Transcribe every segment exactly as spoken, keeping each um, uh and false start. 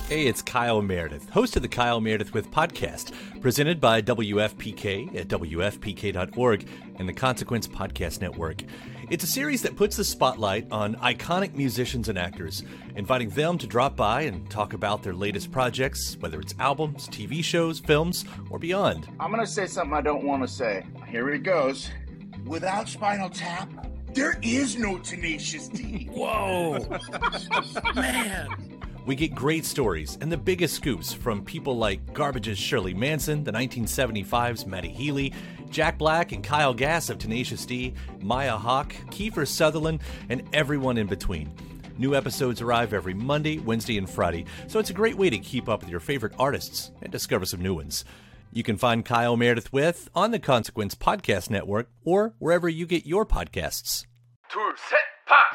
Hey, it's Kyle Meredith, host of the Kyle Meredith With podcast, presented by W F P K at W F P K dot org and the Consequence Podcast Network. It's a series that puts the spotlight on iconic musicians and actors, inviting them to drop by and talk about their latest projects, whether it's albums, T V shows, films, or beyond. I'm going to say something I don't want to say. Here it goes. Without Spinal Tap, there is no Tenacious D. Whoa! Man! We get great stories and the biggest scoops from people like Garbage's Shirley Manson, the nineteen seventy-five's Matty Healy, Jack Black and Kyle Gass of Tenacious D, Maya Hawke, Kiefer Sutherland, and everyone in between. New episodes arrive every Monday, Wednesday, and Friday, so it's a great way to keep up with your favorite artists and discover some new ones. You can find Kyle Meredith With on the Consequence Podcast Network or wherever you get your podcasts. Two, set, pop!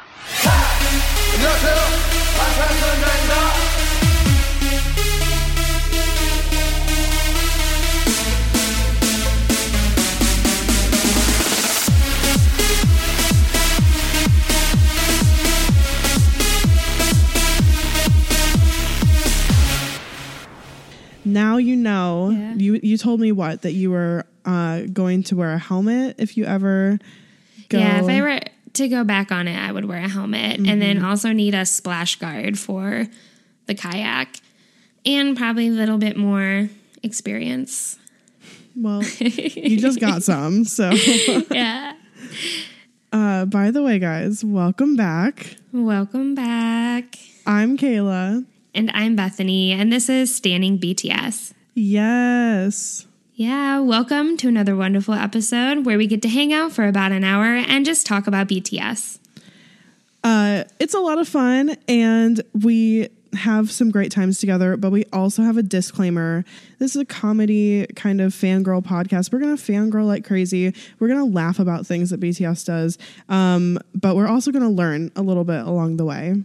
Now you know. Yeah. You you told me what that you were uh, going to wear a helmet if you ever go. Yeah, if I were to go back on it, I would wear a helmet Mm-hmm. and then also need a splash guard for the kayak and probably a little bit more experience. Well, you just got some, so. Yeah. Uh, by the way, guys, welcome back. Welcome back. I'm Kayla. And I'm Bethany, and this is Standing B T S. Yes. Yeah, welcome to another wonderful episode where we get to hang out for about an hour and just talk about B T S. Uh, it's a lot of fun, and we have some great times together, but we also have a disclaimer. This is a comedy kind of fangirl podcast. We're going to fangirl like crazy. We're going to laugh about things that B T S does, um, but we're also going to learn a little bit along the way.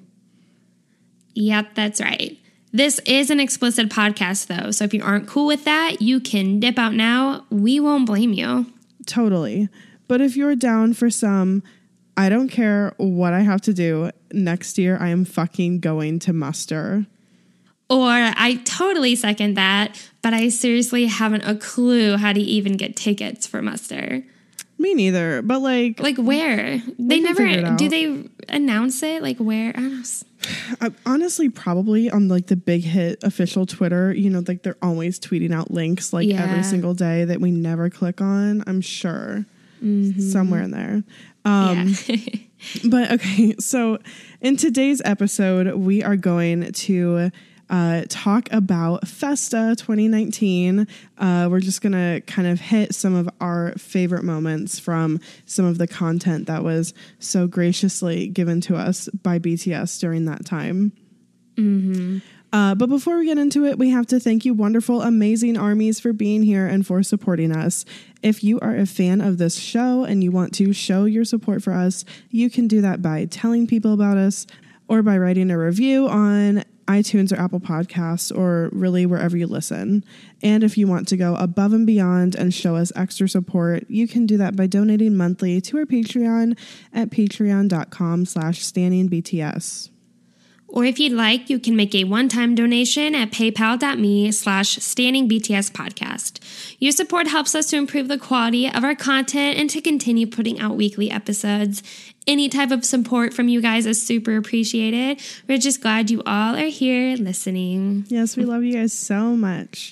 Yep, that's right. This is an explicit podcast, though, so if you aren't cool with that, you can dip out now. We won't blame you. Totally. But if you're down for some, I don't care what I have to do. Next year, I am fucking going to muster. Or I totally second that, but I seriously haven't a clue how to even get tickets for Muster. Me neither. But like, Like where? They can figure it never, out. do they announce it? Like where? I don't know. I, honestly, probably on like the Big Hit official Twitter, you know, like they're always tweeting out links like Yeah. every single day that we never click on. I'm sure Mm-hmm. somewhere in there. Um, Yeah. But okay, so in today's episode, we are going to uh, talk about Festa twenty nineteen. Uh, we're just going to kind of hit some of our favorite moments from some of the content that was so graciously given to us by B T S during that time. Mm-hmm. Uh, but before we get into it, we have to thank you, wonderful, amazing armies, for being here and for supporting us. If you are a fan of this show and you want to show your support for us, you can do that by telling people about us or by writing a review on iTunes or Apple Podcasts or really wherever you listen. And if you want to go above and beyond and show us extra support, you can do that by donating monthly to our Patreon at patreon.com slash standingbts. Or if you'd like, you can make a one-time donation at paypal.me slash standingbtspodcast. Your support helps us to improve the quality of our content and to continue putting out weekly episodes. Any type of support from you guys is super appreciated. We're just glad you all are here listening. Yes, we love you guys so much.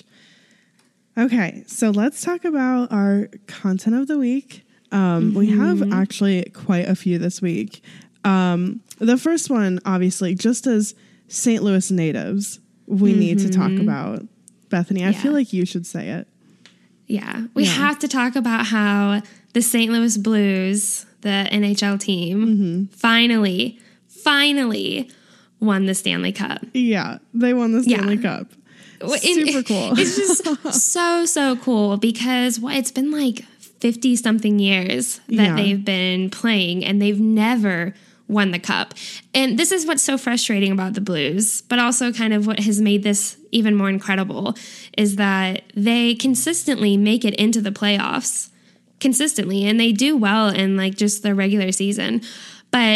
Okay, so let's talk about our content of the week. Um, mm-hmm. We have actually quite a few this week. Um, the first one, obviously, just as Saint Louis natives, we mm-hmm. need to talk about. Bethany, I yeah. feel like you should say it. Yeah, we yeah. have to talk about how the Saint Louis Blues, the N H L team, mm-hmm. finally, finally won the Stanley Cup. Yeah, they won the Stanley yeah. Cup. It, Super cool. It's just so, so cool because well, it's been like fifty-something years that yeah. they've been playing and they've never won the cup. And this is what's so frustrating about the Blues, but also kind of what has made this even more incredible is that they consistently make it into the playoffs consistently, and they do well in like just the regular season. But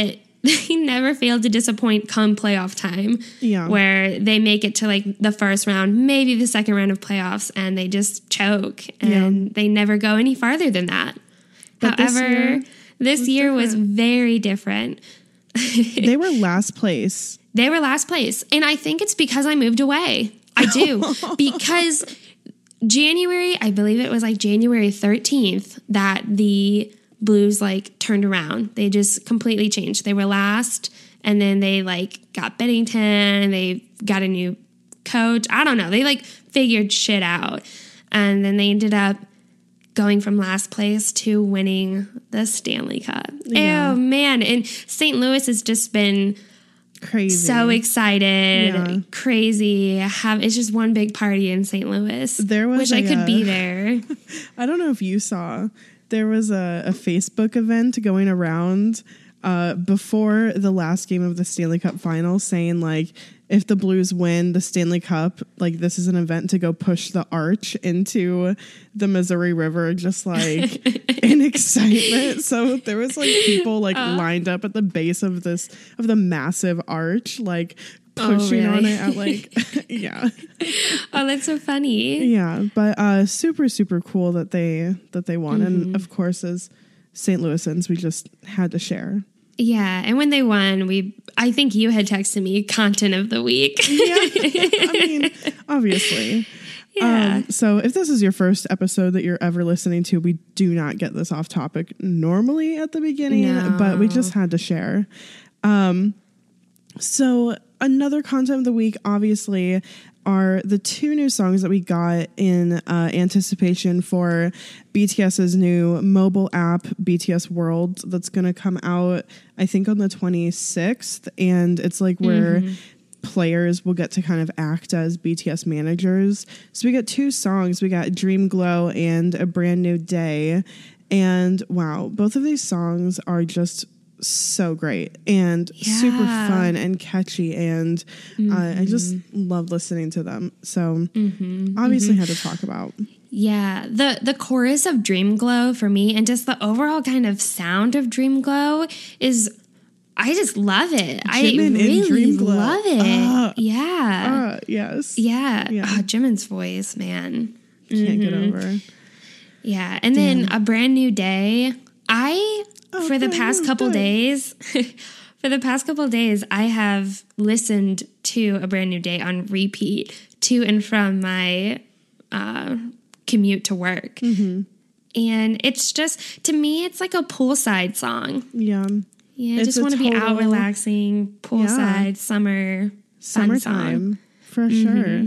they never fail to disappoint come playoff time. Yeah. Where they make it to like the first round, maybe the second round of playoffs, and they just choke and Yeah. they never go any farther than that. But this However, year this was year was different. very different. They were last place. They were last place. And I think it's because I moved away. I do. Because January, I believe it was like January thirteenth that the Blues like turned around. They just completely changed. They were last and then they like got Bennington and they got a new coach. I don't know. They like figured shit out. And then they ended up going from last place to winning the Stanley Cup. Yeah. Oh man. And Saint Louis has just been Crazy. so excited, Yeah. crazy. Have it's just one big party in Saint Louis. There was wish I a, could uh, be there. I don't know if you saw, there was a, a Facebook event going around uh, before the last game of the Stanley Cup final saying like, if the Blues win the Stanley Cup, like this is an event to go push the arch into the Missouri River, just like in excitement. So there was like people like Uh. lined up at the base of this, of the massive arch, like pushing really? on it at like, yeah. Oh, that's so funny. Yeah, but uh, super super cool that they that they won, and of course as Saint Louisans, we just had to share. Yeah, and when they won, we I think you had texted me content of the week. Yeah, I mean, obviously. Yeah. Um, so if this is your first episode that you're ever listening to, we do not get this off topic normally at the beginning, No. but we just had to share. Um, so another content of the week, obviously, are the two new songs that we got in uh, anticipation for BTS's new mobile app, B T S World, that's going to come out, I think, on the twenty-sixth. And it's like where Mm-hmm. players will get to kind of act as B T S managers. So we got two songs. We got Dream Glow and A Brand New Day. And wow, both of these songs are just so great and super Yeah. fun and catchy, and uh, I just love listening to them. So obviously had to talk about. Yeah, the the chorus of Dream Glow for me and just the overall kind of sound of Dream Glow is I just love it. I Jimin in really Dream Glow. love it. Ah. yeah. Uh, yes. yeah. yeah. Oh, Jimin's voice, man. Can't get over. Yeah. And then A Brand New Day. I A for the brand past new couple day. days for the past couple days I have listened to A Brand New Day on repeat to and from my uh, commute to work. Mm-hmm. And it's just, to me, it's like a poolside song. Yeah. Yeah, I It's just a want to be out total- relaxing, poolside, summer, fun song. Summertime for sure.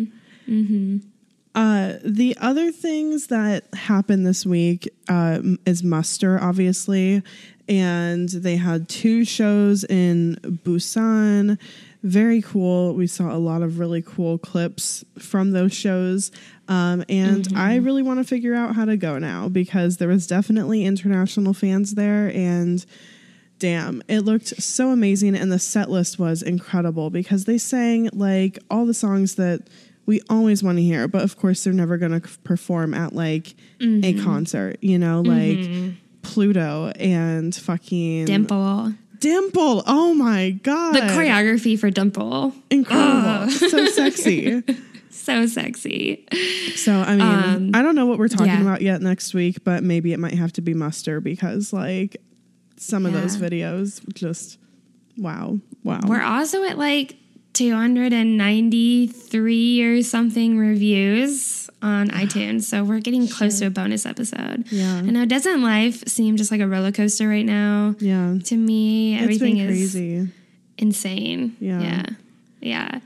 Uh, the other things that happened this week uh, m- is Muster, obviously, and they had two shows in Busan. Very cool. We saw a lot of really cool clips from those shows. Um, and I really want to figure out how to go now because there was definitely international fans there, and damn, it looked so amazing. And the set list was incredible because they sang like all the songs that we always want to hear, but of course they're never going to perform at like a concert, you know, like Pluto and fucking Dimple. Dimple. Oh my God. The choreography for Dimple. Incredible. So sexy. So sexy. So, I mean, Um, I don't know what we're talking yeah. about yet next week, but maybe it might have to be Muster because like some of Yeah. those videos just, wow. Wow. We're also at like two hundred ninety-three or something reviews on iTunes. So we're getting close to a bonus episode. Yeah. I know, doesn't life seem just like a roller coaster right now? Yeah. To me, everything it's been is crazy. insane. Yeah. Yeah.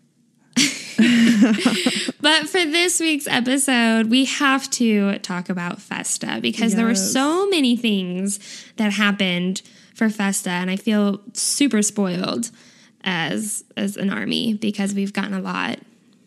Yeah. But for this week's episode, we have to talk about Festa because there were Yes. so many things that happened for Festa, and I feel super spoiled as as an army because we've gotten a lot.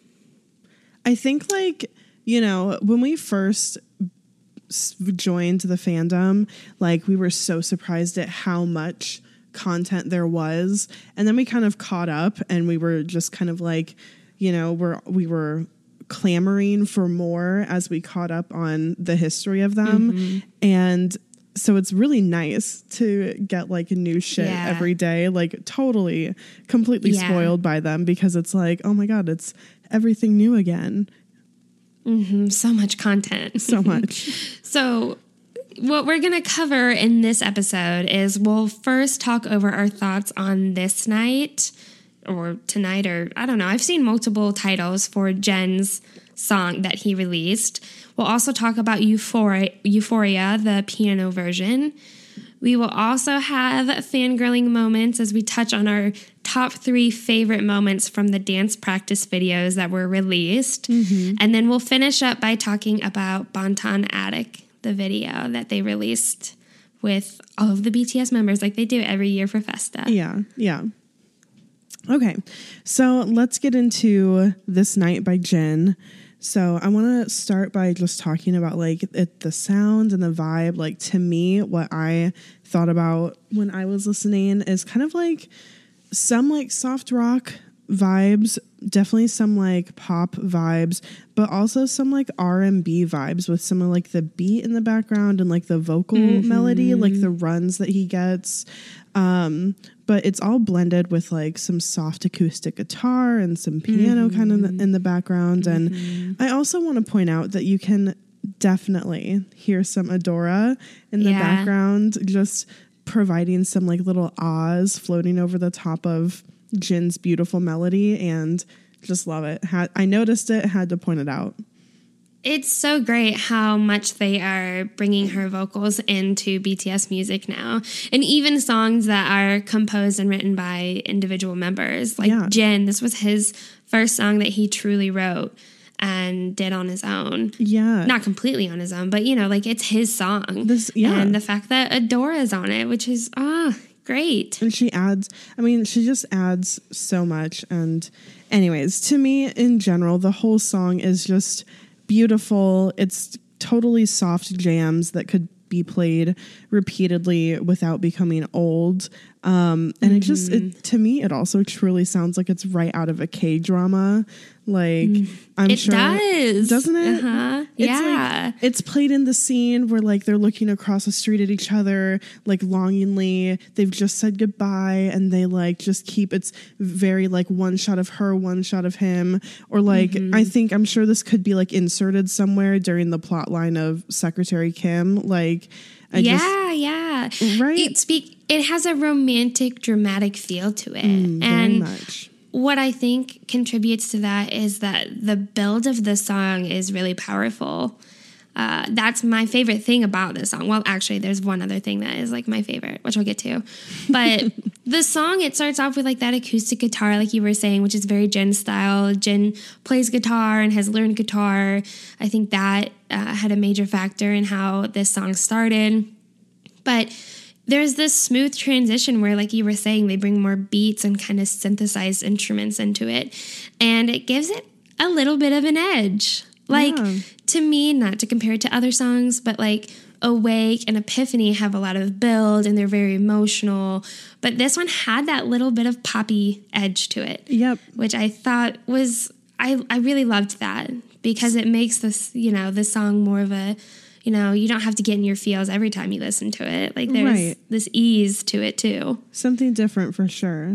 I think like, you know, when we first s- joined the fandom, like we were so surprised at how much content there was. And then we kind of caught up and we were just kind of like, you know, we're, we were clamoring for more as we caught up on the history of them. And so it's really nice to get like new shit Yeah. every day, like totally, completely Yeah. spoiled by them because it's like, oh my God, it's everything new again. Mm-hmm. So much content. So much. So what we're going to cover in this episode is we'll first talk over our thoughts on This Night or Tonight, or I don't know. I've seen multiple titles for Jen's song that he released. We'll also talk about Euphoria, Euphoria, the piano version. We will also have fangirling moments as we touch on our top three favorite moments from the dance practice videos that were released. Mm-hmm. And then we'll finish up by talking about Bonton Attic, the video that they released with all of the B T S members like they do every year for Festa. Yeah, yeah. Okay, so let's get into This Night by Jin. So I want to start by just talking about like it, the sound and the vibe. Like to me, what I thought about when I was listening is kind of like some like soft rock vibes, definitely some like pop vibes, but also some like R and B vibes with some of like the beat in the background and like the vocal mm-hmm. melody, like the runs that he gets. Um, but it's all blended with like some soft acoustic guitar and some piano mm-hmm. kind of in the background. Mm-hmm. And I also want to point out that you can definitely hear some Adora in the yeah. background, just providing some like little ahs floating over the top of Jin's beautiful melody, and just love it. Had, I noticed it, had to point it out. It's so great how much they are bringing her vocals into B T S music now. And even songs that are composed and written by individual members. Like yeah. Jin, this was his first song that he truly wrote and did on his own. Yeah. Not completely on his own, but, you know, like it's his song. This, yeah. And the fact that Adora's on it, which is, ah, great. And she adds, I mean, she just adds so much. And anyways, to me, in general, the whole song is just beautiful. It's totally soft jams that could be played repeatedly without becoming old. Um, and mm-hmm. it just, it, to me, it also truly sounds like it's right out of a K-drama. Like, mm. I'm it sure. It does. Doesn't it? Uh-huh. It's yeah. Like, it's played in the scene where, like, they're looking across the street at each other, like, longingly. They've just said goodbye, and they, like, just keep, it's very, like, one shot of her, one shot of him. Or, like, mm-hmm. I think, I'm sure this could be, like, inserted somewhere during the plot line of Secretary Kim. Like, I yeah, just, yeah. Right? It, speak, it has a romantic, dramatic feel to it. Mm, and very much. What I think contributes to that is that the build of the song is really powerful. Uh, that's my favorite thing about this song. Well, actually, there's one other thing that is like my favorite, which I'll get to. But the song, it starts off with like that acoustic guitar, like you were saying, which is very Jin style. Jin plays guitar and has learned guitar. I think that uh, had a major factor in how this song started. But there's this smooth transition where, like you were saying, they bring more beats and kind of synthesized instruments into it. And it gives it a little bit of an edge. Like, yeah. to me, not to compare it to other songs, but like Awake and Epiphany have a lot of build and they're very emotional. But this one had that little bit of poppy edge to it. Yep. Which I thought was, I, I really loved that because it makes this, you know, this song more of a, you know, you don't have to get in your feels every time you listen to it. Like there's right. this ease to it too. Something different for sure.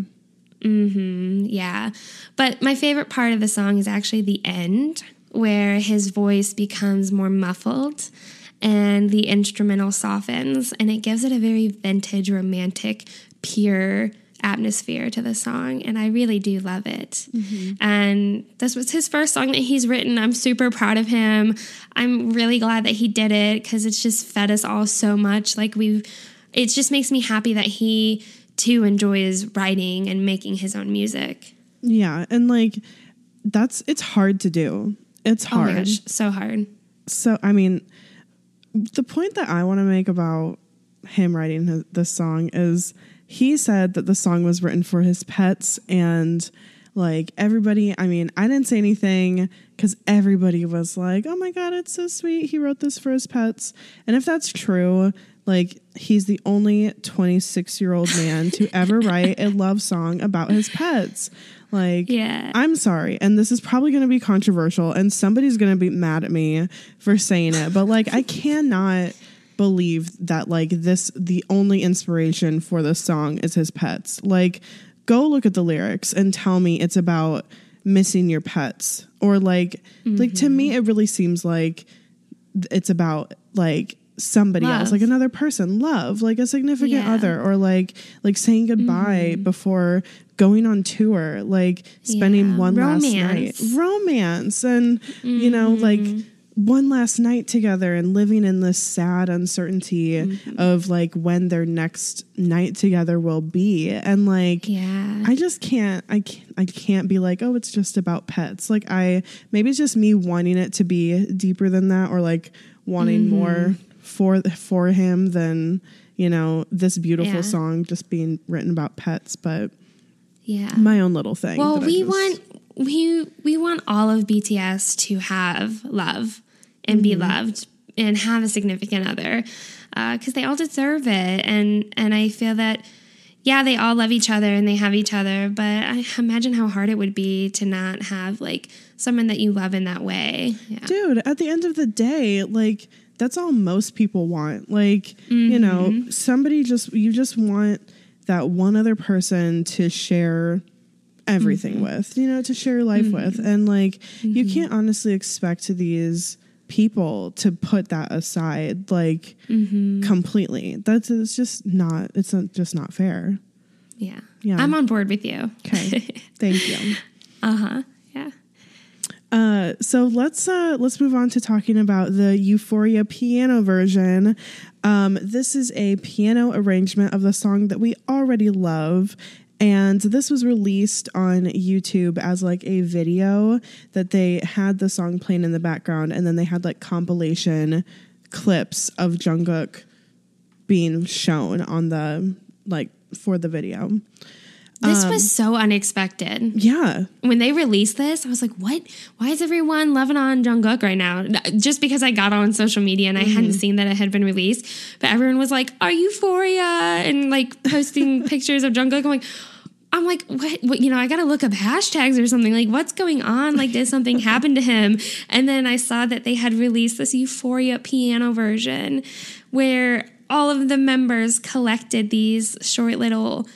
Mm-hmm. Yeah. But my favorite part of the song is actually the end, where his voice becomes more muffled and the instrumental softens, and it gives it a very vintage, romantic, pure atmosphere to the song, and I really do love it. Mm-hmm. And this was his first song that he's written. I'm super proud of him. I'm really glad that he did it because it's just fed us all so much. Like we've, it just makes me happy that he too enjoys writing and making his own music. Yeah, and like that's it's hard to do. It's hard. Oh my gosh, so hard. So, I mean, the point that I want to make about him writing his, this song is he said that the song was written for his pets, and like everybody, I mean, I didn't say anything because everybody was like, oh my God, it's so sweet. He wrote this for his pets. And if that's true, like he's the only twenty-six year old man to ever write a love song about his pets. Like, yeah. I'm sorry. And this is probably going to be controversial and somebody's going to be mad at me for saying it. But like, I cannot believe that like this, the only inspiration for this song is his pets. Like, go look at the lyrics and tell me it's about missing your pets, or like, mm-hmm. like to me, it really seems like it's about like somebody love. else, like another person, love, like a significant yeah. other, or like, like saying goodbye mm-hmm. before going on tour, like spending yeah. one romance. last night, romance. And, mm-hmm. you know, like one last night together and living in this sad uncertainty mm-hmm. of like when their next night together will be. And like, yeah, I just can't, I can't, I can't be like, oh, it's just about pets. Like I, maybe it's just me wanting it to be deeper than that, or like wanting mm-hmm. more for, for him than, you know, this beautiful yeah. song just being written about pets. But yeah, my own little thing. Well, we just, want, we, we want all of B T S to have love and mm-hmm. be loved and have a significant other, because uh, they all deserve it. And, and I feel that, yeah, they all love each other and they have each other, but I imagine how hard it would be to not have like someone that you love in that way. Yeah. Dude, at the end of the day, like that's all most people want. Like, mm-hmm. you know, somebody just, you just want that one other person to share everything mm-hmm. with, you know, to share life mm-hmm. with. And like, mm-hmm. you can't honestly expect these people to put that aside, like mm-hmm. completely. That's, it's just not, it's not, just not fair. Yeah. Yeah. I'm on board with you. Okay. Thank you. Uh-huh. Yeah. Uh, so let's, uh, let's move on to talking about the Euphoria piano version. Um, this is a piano arrangement of the song that we already love. And this was released on YouTube as like a video that they had the song playing in the background. And then they had like compilation clips of Jungkook being shown on the, like for the video. This um, was so unexpected. Yeah. When they released this, I was like, what? Why is everyone loving on Jungkook right now? Just because I got on social media and I mm-hmm. hadn't seen that it had been released. But everyone was like, are Euphoria? And like posting pictures of Jungkook. I'm like, I'm like, what, what? You know, I got to look up hashtags or something. Like, what's going on? Like, did something happen to him? And then I saw that they had released this Euphoria piano version where all of the members collected these short little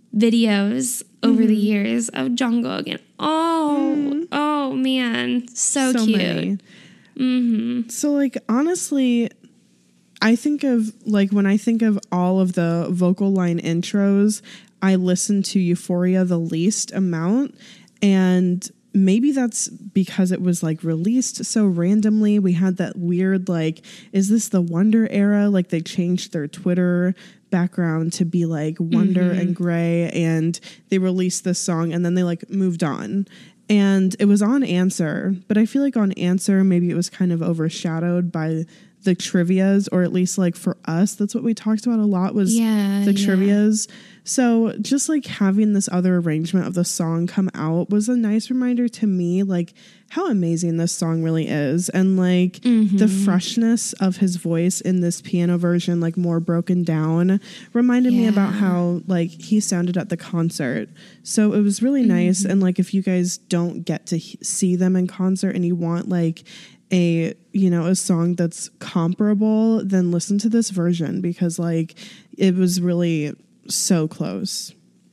videos over mm-hmm. the years of Jungkook, and oh, mm. oh man, so, so cute. Mm-hmm. So like, honestly, I think of like, when I think of all of the vocal line intros, I listen to Euphoria the least amount, and maybe that's because it was like released so randomly. We had that weird, like, is this the Wonder era? Like they changed their Twitter background to be like Wonder mm-hmm. and Gray, and they released this song and then they like moved on, and it was on Answer, but I feel like on Answer maybe it was kind of overshadowed by the trivias, or at least like for us that's what we talked about a lot was yeah, the yeah. trivias. So just like having this other arrangement of the song come out was a nice reminder to me, like how amazing this song really is. And like mm-hmm. the freshness of his voice in this piano version, like more broken down, reminded yeah. me about how like he sounded at the concert. So it was really mm-hmm. nice. And like, if you guys don't get to he- see them in concert and you want like a, you know, a song that's comparable, then listen to this version, because like it was really so close.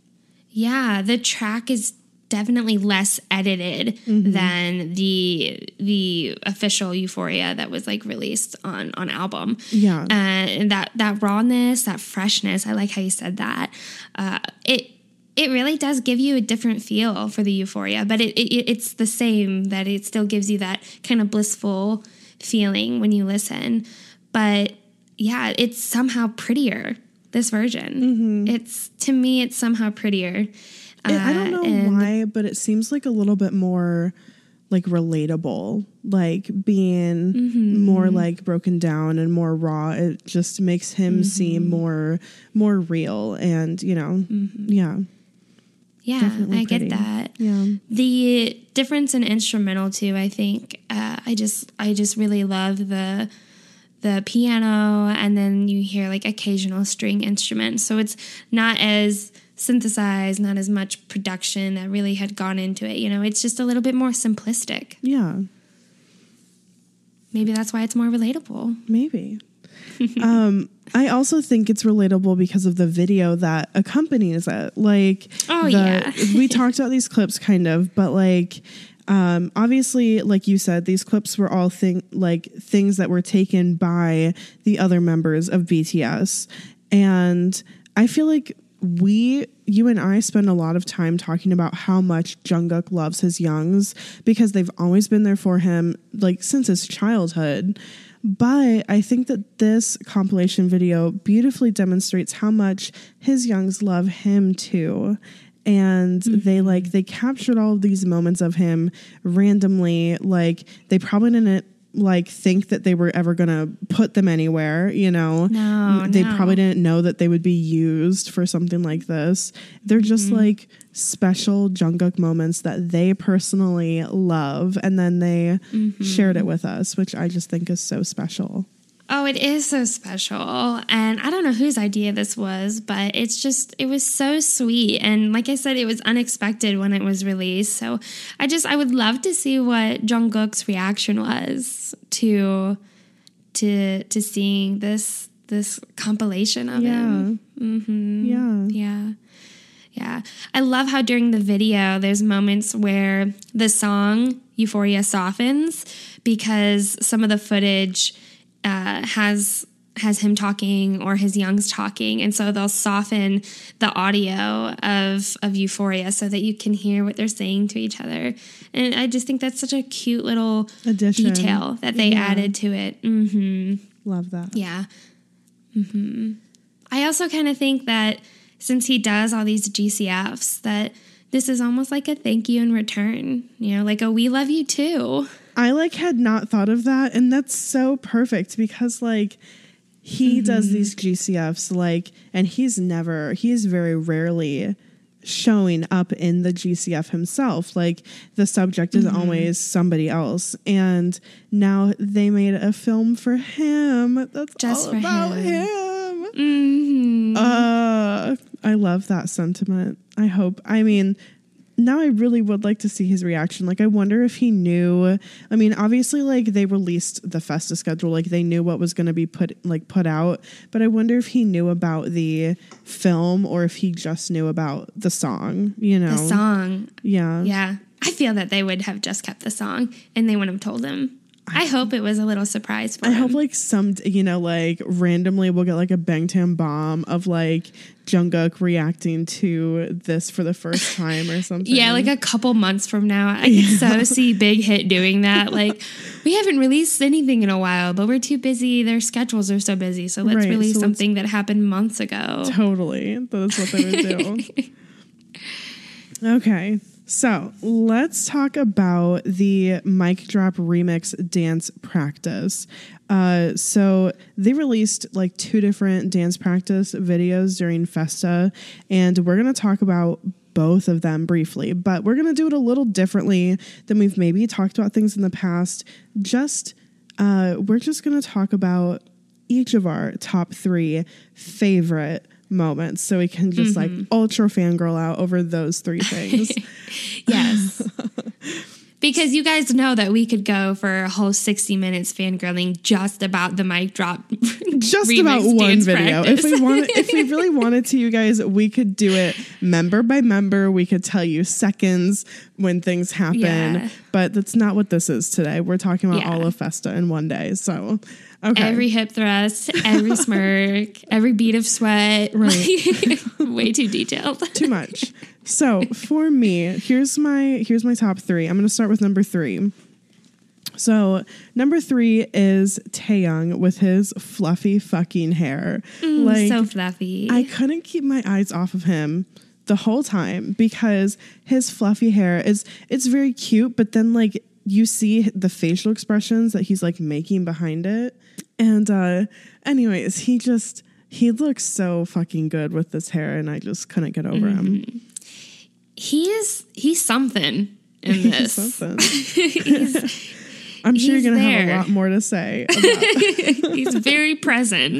Yeah, the track is definitely less edited mm-hmm. than the the official Euphoria that was like released on on album. Yeah, uh, and that that rawness, that freshness. I like how you said that. Uh, it it really does give you a different feel for the Euphoria, but it, it it's the same, that it still gives you that kind of blissful feeling when you listen. But yeah, it's somehow prettier. This version, mm-hmm. it's to me, it's somehow prettier. Uh, I don't know and, why, but it seems like a little bit more like relatable, like being mm-hmm. more like broken down and more raw. It just makes him mm-hmm. seem more more real, and you know, mm-hmm. yeah, yeah, Definitely I pretty. get that. Yeah, the difference in instrumental too. I think uh, I just I just really love the. the piano, and then you hear like occasional string instruments. So it's not as synthesized, not as much production that really had gone into it. You know, it's just a little bit more simplistic. Yeah. Maybe that's why it's more relatable. Maybe. um, I also think it's relatable because of the video that accompanies it. Like, oh the, yeah, we talked about these clips kind of, but like, um, obviously, like you said, these clips were all thing like things that were taken by the other members of B T S, and I feel like we, you and I spend a lot of time talking about how much Jungkook loves his youngs because they've always been there for him, like since his childhood. But I think that this compilation video beautifully demonstrates how much his youngs love him too. And mm-hmm. they like, they captured all of these moments of him randomly. Like they probably didn't like think that they were ever going to put them anywhere, you know, no, they no. probably didn't know that they would be used for something like this. They're just mm-hmm. like special Jungkook moments that they personally love. And then they mm-hmm. shared it with us, which I just think is so special. Oh, it is so special. And I don't know whose idea this was, but it's just, it was so sweet. And like I said, it was unexpected when it was released. So I just, I would love to see what Jungkook's reaction was to, to, to seeing this, this compilation of yeah. him. Mm-hmm. Yeah. Yeah. Yeah. I love how during the video, there's moments where the song Euphoria softens because some of the footage Uh, has has him talking or his youngs talking, and so they'll soften the audio of of Euphoria so that you can hear what they're saying to each other. And I just think that's such a cute little addition detail that they yeah. added to it. Mm-hmm. Love that. Yeah. Mm-hmm. I also kind of think that since he does all these G C Fs, that this is almost like a thank you in return. You know, like a we love you too. I like had not thought of that, and that's so perfect because like he mm-hmm. does these G C Fs like, and he's never, he's very rarely showing up in the G C F himself. Like the subject is mm-hmm. always somebody else, and now they made a film for him. That's just all for about him. him. Mm-hmm. Uh, I love that sentiment. I hope. I mean. Now I really would like to see his reaction. Like, I wonder if he knew. I mean, obviously, like, they released the Festa schedule. Like, they knew what was going to be put, like, put out. But I wonder if he knew about the film or if he just knew about the song, you know? The song. Yeah. Yeah. I feel that they would have just kept the song and they wouldn't have told him. I, I hope it was a little surprise for I him. I hope, like, some, you know, like, randomly we'll get, like, a Bangtan bomb of, like, Jungkook reacting to this for the first time or something. Yeah, like a couple months from now. I can yeah. so see Big Hit doing that. Like, we haven't released anything in a while, but we're too busy. Their schedules are so busy. So let's right, release so something that happened months ago. Totally. That's what they would do. Okay. So let's talk about the Mic Drop Remix dance practice. Uh, so they released like two different dance practice videos during Festa, and we're going to talk about both of them briefly, but we're going to do it a little differently than we've maybe talked about things in the past. Just, uh, we're just going to talk about each of our top three favorite moments, so we can just mm-hmm. like ultra fangirl out over those three things. Yes. Because you guys know that we could go for a whole sixty minutes fangirling just about the Mic Drop just about one video. Practice. If we wanted, if we really wanted to, you guys, we could do it member by member. We could tell you seconds when things happen, yeah. but that's not what this is today. We're talking about yeah. all of Festa in one day. So okay. Every hip thrust, every smirk, every bead of sweat. Right. Way too detailed. Too much. So for me, here's my here's my top three. I'm going to start with number three. So number three is Taeyong with his fluffy fucking hair. Mm, like, so fluffy. I couldn't keep my eyes off of him the whole time because his fluffy hair is it's very cute, but then like you see the facial expressions that he's like making behind it. And uh anyways, he just he looks so fucking good with this hair, and I just couldn't get over mm-hmm. him. He is he's something in this. He's something. he's, I'm sure he's you're going to there. have a lot more to say about He's very present.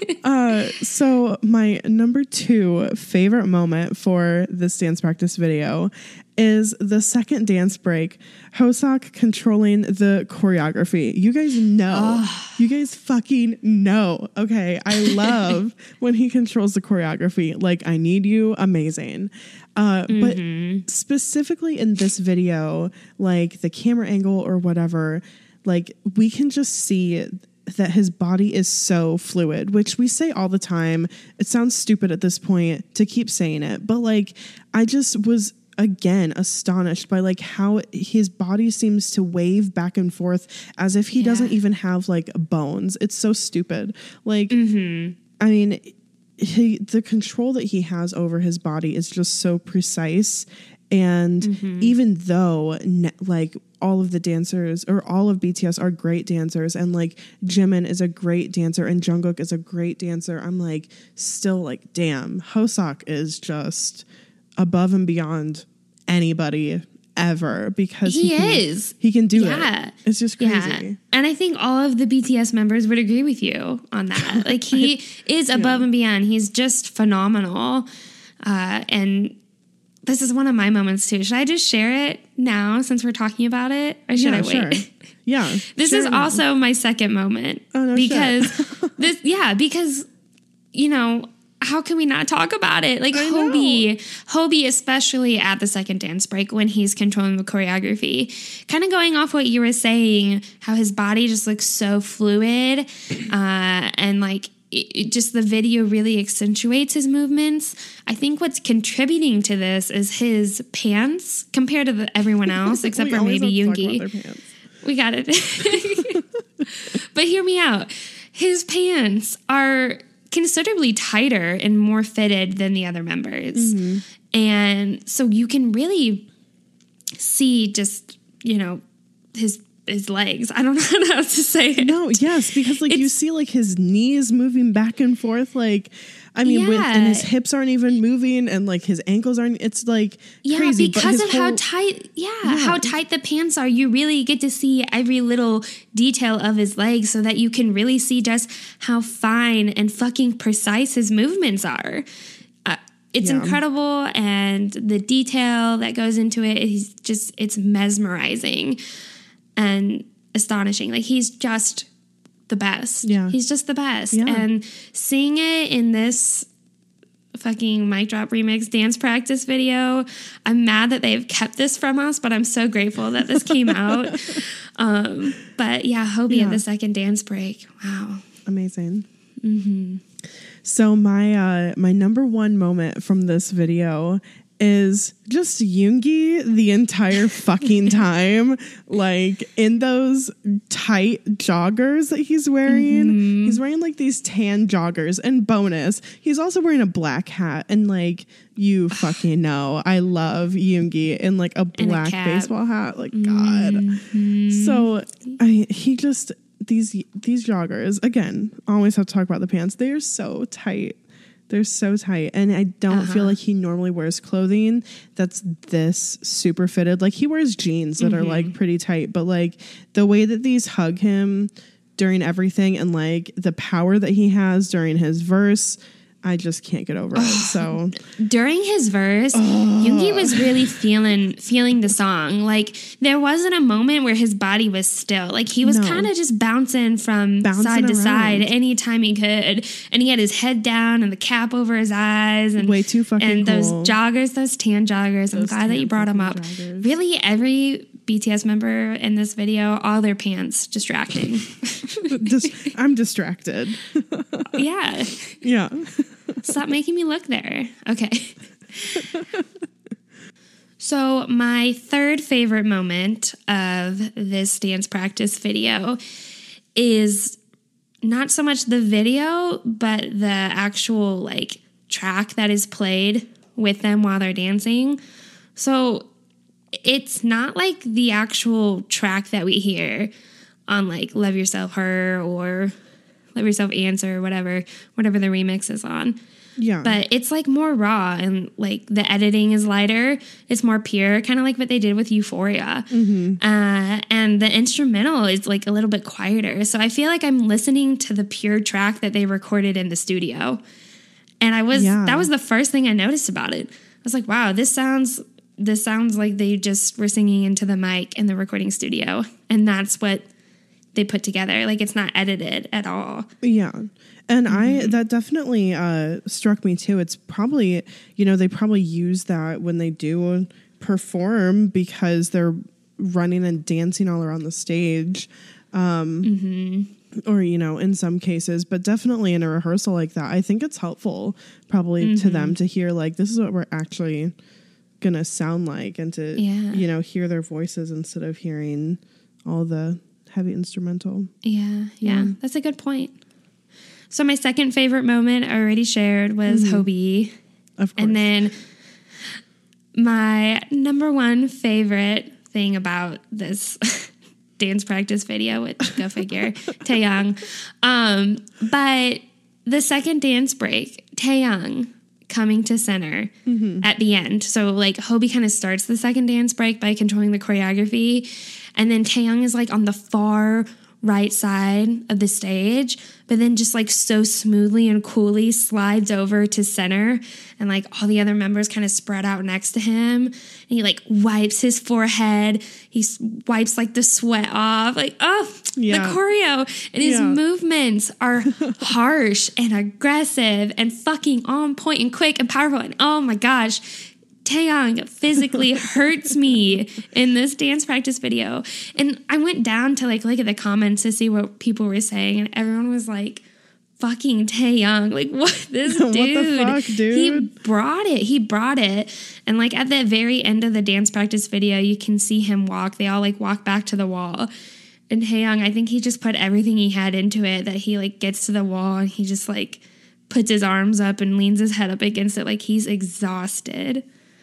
uh, so my number two favorite moment for this dance practice video is the second dance break, Hoseok controlling the choreography. You guys know. You guys fucking know. Okay. I love when he controls the choreography. Like, I Need You, amazing. Uh, mm-hmm. But specifically in this video, like the camera angle or whatever, like we can just see that his body is so fluid, which we say all the time. It sounds stupid at this point to keep saying it, but like, I just was again astonished by like how his body seems to wave back and forth as if he yeah. doesn't even have like bones. It's so stupid. Like, mm-hmm. I mean, he, the control that he has over his body is just so precise. And mm-hmm. even though ne- like all of the dancers or all of B T S are great dancers, and like Jimin is a great dancer and Jungkook is a great dancer, I'm like still like, damn, Hoseok is just above and beyond anybody ever, because he, he can, is he can do yeah. it. It's just crazy. Yeah. And I think all of the B T S members would agree with you on that. Like he I, is above yeah. and beyond. He's just phenomenal. Uh, and this is one of my moments too. Should I just share it now since we're talking about it, or should yeah, I wait? Sure. Yeah. This is also my second moment. Oh, no because shit. this, yeah, because you know, how can we not talk about it? Like Hobie, Hobie, especially at the second dance break when he's controlling the choreography, kind of going off what you were saying, how his body just looks so fluid, uh, and like it, it just the video really accentuates his movements. I think what's contributing to this is his pants compared to the, everyone else, except for maybe Yoongi. We got it. But hear me out. His pants are considerably tighter and more fitted than the other members. Mm-hmm. And so you can really see just, you know, his his legs. I don't know how to say it. No, yes, because like it's, you see like his knees moving back and forth, like I mean, yeah. when, and his hips aren't even moving, and like his ankles aren't. It's like yeah, crazy. because but of whole, how tight. Yeah, yeah, how tight the pants are. You really get to see every little detail of his legs, so that you can really see just how fine and fucking precise his movements are. Uh, it's yeah. incredible, and the detail that goes into it is just it's mesmerizing and astonishing. Like he's just the best. Yeah. He's just the best. Yeah. And seeing it in this fucking Mic Drop Remix dance practice video, I'm mad that they've kept this from us, but I'm so grateful that this came out. Um, but yeah, Hobie yeah. at the second dance break. Wow. Amazing. Mm-hmm. So my uh, my number one moment from this video is just Yoongi the entire fucking time, like in those tight joggers that he's wearing. Mm-hmm. He's wearing like these tan joggers, and bonus, he's also wearing a black hat. And like, you fucking know, I love Yoongi in like a black a baseball hat. Like, God. Mm-hmm. So I he just, these, these joggers, again, always have to talk about the pants. They are so tight. They're so tight. And I don't uh-huh. feel like he normally wears clothing that's this super fitted. Like he wears jeans that mm-hmm. are like pretty tight, but like the way that these hug him during everything, and like the power that he has during his verse, I just can't get over it. So during his verse, uh, Yoongi was really feeling feeling the song. Like there wasn't a moment where his body was still. Like he was no. kind of just bouncing from bouncing side to around. side anytime he could. And he had his head down and the cap over his eyes, and way too fucking and cool. those joggers, those tan joggers. Those I'm glad that you brought them up. Joggers. Really, every B T S member in this video, all their pants distracting. Just, I'm distracted. Yeah. Yeah. Stop making me look there. Okay. So my third favorite moment of this dance practice video is not so much the video, but the actual like track that is played with them while they're dancing. So it's not like the actual track that we hear on like Love Yourself Her or Love Yourself Answer or whatever, whatever the remix is on. Yeah. But it's like more raw, and like the editing is lighter. It's more pure, kind of like what they did with Euphoria. Mm-hmm. Uh, and the instrumental is like a little bit quieter. So I feel like I'm listening to the pure track that they recorded in the studio. And I was, yeah. that was the first thing I noticed about it. I was like, wow, this sounds, this sounds like they just were singing into the mic in the recording studio. And that's what they put together. Like, it's not edited at all. Yeah. And Mm-hmm. I, that definitely uh, struck me too. It's probably, you know, they probably use that when they do perform because they're running and dancing all around the stage. Um, Mm-hmm. Or, you know, in some cases, but definitely in a rehearsal like that, I think it's helpful probably Mm-hmm. to them to hear like, this is what we're actually going to sound like, and to, Yeah. you know, hear their voices instead of hearing all the heavy instrumental. Yeah, yeah, that's a good point. So my second favorite moment I already shared was Mm-hmm. Hobie. Of course. And then my number one favorite thing about this dance practice video, which go figure, Taeyang. Um, but the second dance break, Taeyang coming to center Mm-hmm. at the end. So like Hobie kind of starts the second dance break by controlling the choreography. And then Taeyang is like on the far right side of the stage, but then just like so smoothly and coolly slides over to center, and like all the other members kind of spread out next to him, and he like wipes his forehead, he s- wipes like the sweat off, like oh Yeah. the choreo, and his Yeah. movements are harsh and aggressive and fucking on point and quick and powerful, and oh my gosh, Taeyang physically hurts me in this dance practice video. And I went down to like look at the comments to see what people were saying, and everyone was like, fucking Taeyang, like what this What the dude, fuck, dude? he brought it he brought it and like at the very end of the dance practice video, you can see him walk, they all like walk back to the wall, and Taeyang, I think he just put everything he had into it, that he like gets to the wall and he just like puts his arms up and leans his head up against it like he's exhausted.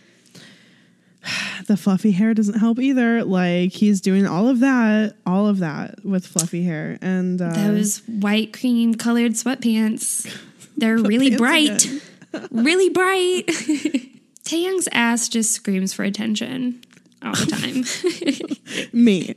The fluffy hair doesn't help either. Like, he's doing all of that, all of that with fluffy hair. And uh, Those white cream colored sweatpants, they're really bright, really bright. Taeyang's ass just screams for attention all the time. me.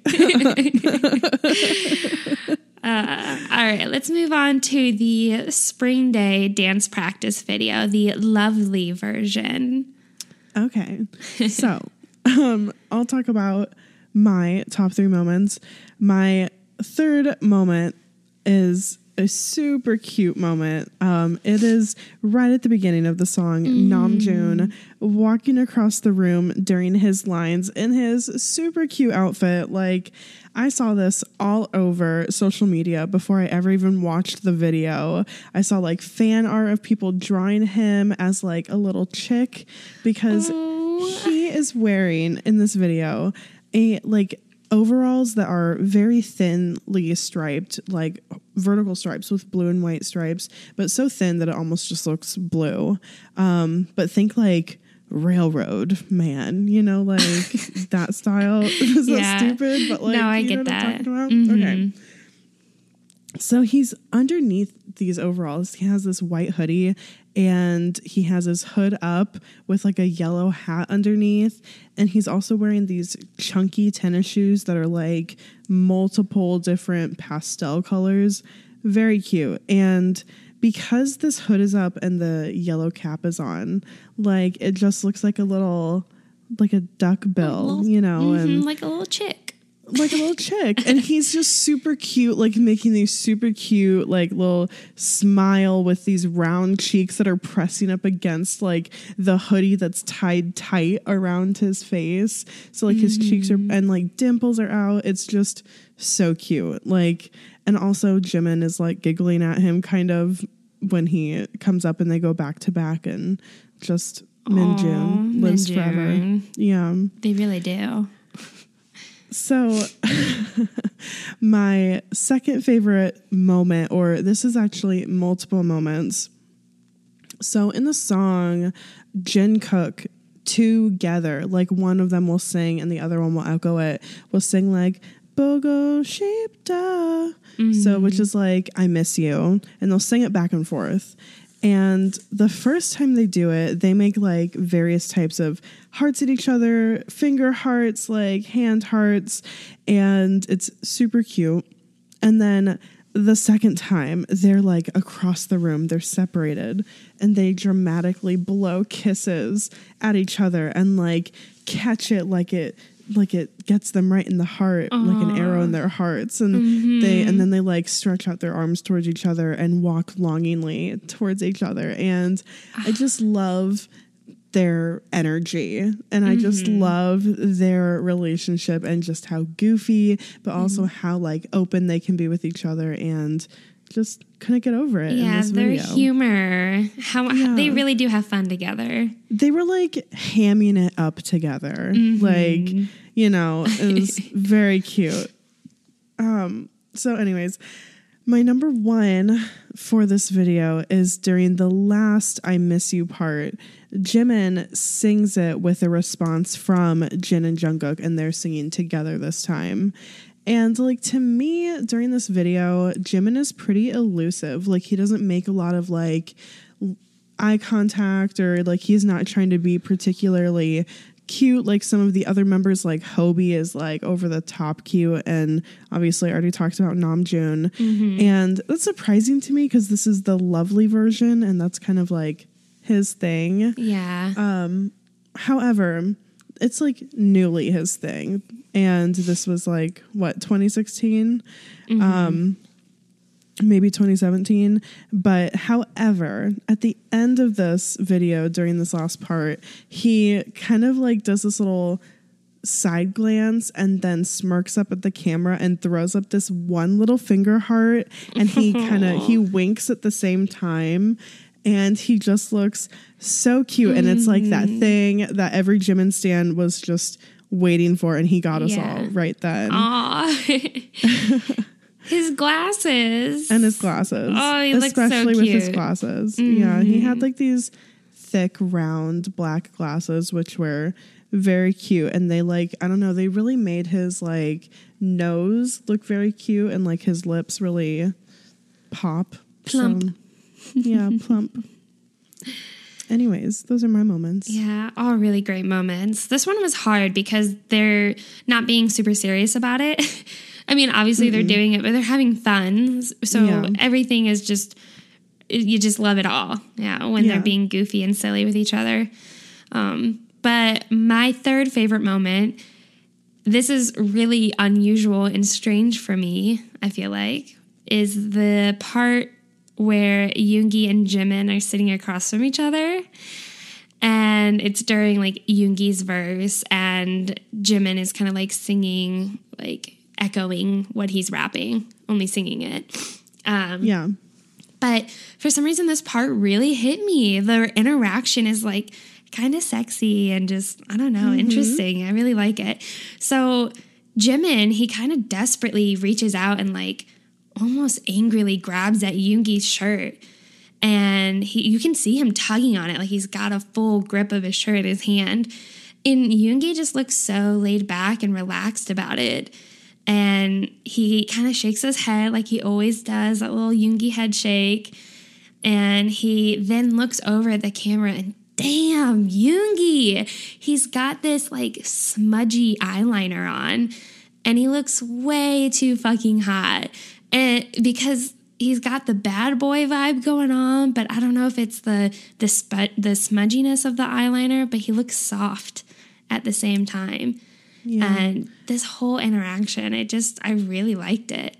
uh, all right, let's move on to the Spring Day dance practice video, the lovely version. Okay. So, um, I'll talk about my top three moments. My third moment is a super cute moment. Um, it is right at the beginning of the song, Mm. Namjoon walking across the room during his lines in his super cute outfit. Like, I saw this all over social media before I ever even watched the video. I saw like fan art of people drawing him as like a little chick, because Oh. he is wearing in this video a like overalls that are very thinly striped, like vertical stripes with blue and white stripes, but so thin that it almost just looks blue. Um, but think like Railroad Man, you know, like that style. Is Yeah. that stupid? But like, No, I you get know what I'm that. talking about? Mhm. Okay. So he's underneath these overalls. He has this white hoodie, and he has his hood up with like a yellow hat underneath. And he's also wearing these chunky tennis shoes that are like multiple different pastel colors. Very cute. And because this hood is up and the yellow cap is on, like it just looks like a little, like a duck bill, Little- you know, mhm, and like a little chick. like a little chick. And he's just super cute, like making these super cute, like little smile with these round cheeks that are pressing up against like the hoodie that's tied tight around his face. So like his cheeks are, and like dimples are out. It's just so cute. Like, and also Jimin is like giggling at him kind of when he comes up and they go back to back, and just Minjun lives forever. Minjun. Yeah. They really do. So my second favorite moment, or this is actually multiple moments. So in the song, Jungkook together, like one of them will sing and the other one will echo it, will sing like Bogo Shipda. So which is like I miss you, and they'll sing it back and forth. And the first time they do it, they make like various types of hearts at each other, finger hearts, like hand hearts, and it's super cute. And then the second time, they're like across the room, they're separated, and they dramatically blow kisses at each other and like catch it like it like it gets them right in the heart, Aww. Like an arrow in their hearts. And mm-hmm. they and then they like stretch out their arms towards each other and walk longingly towards each other. And I just love their energy, and mm-hmm. I just love their relationship and just how goofy, but also mm-hmm. how like open they can be with each other, and just couldn't get over it. Yeah, in this their video. humor, how Yeah. they really do have fun together. They were like hamming it up together, Mm-hmm. like, you know, it was very cute. Um. So, anyways, my number one for this video is during the last "I Miss You" part. Jimin sings it with a response from Jin and Jungkook, and they're singing together this time. And like, to me, during this video, Jimin is pretty elusive. Like, he doesn't make a lot of like eye contact, or like he's not trying to be particularly cute like some of the other members. Like Hobie is like over the top cute, and obviously I already talked about Namjoon. Mm-hmm. And that's surprising to me because this is the lovely version, and that's kind of like his thing. Yeah. Um, however, it's like newly his thing, and this was like what twenty sixteen, mm-hmm. um, maybe twenty seventeen. But however, at the end of this video, during this last part, he kind of like does this little side glance and then smirks up at the camera and throws up this one little finger heart, and he kind of he winks at the same time. And he just looks so cute. And it's like that thing that every Jimin stan was just waiting for. And he got us Yeah. all right then. Aww. His glasses. And his glasses. Oh, he looks so Especially with his cute. glasses. Mm-hmm. Yeah, he had like these thick, round black glasses, which were very cute. And they like, I don't know, they really made his like nose look very cute, and like his lips really pop. Plump. So, yeah, plump. Anyways, those are my moments. Yeah, all really great moments. This one was hard because they're not being super serious about it. I mean, obviously mm-hmm. they're doing it, but they're having fun. So Yeah. everything is just, you just love it all. Yeah, when Yeah. they're being goofy and silly with each other. Um, but my third favorite moment, this is really unusual and strange for me, I feel like, is the part where Yoongi and Jimin are sitting across from each other. And it's during like Yoongi's verse, and Jimin is kind of like singing, like echoing what he's rapping, only singing it. Um, Yeah. But for some reason, this part really hit me. Their interaction is like kind of sexy and just, I don't know, mm-hmm. interesting. I really like it. So Jimin, he kind of desperately reaches out and like almost angrily grabs at Yoongi's shirt. And he, you can see him tugging on it. Like he's got a full grip of his shirt in his hand. And Yoongi just looks so laid back and relaxed about it. And he kind of shakes his head like he always does, that little Yoongi head shake. And he then looks over at the camera and damn, Yoongi, he's got this like smudgy eyeliner on. And he looks way too fucking hot. And because he's got the bad boy vibe going on, but I don't know if it's the the sp- the smudginess of the eyeliner, but he looks soft at the same time. Yeah. And this whole interaction, it just, I really liked it.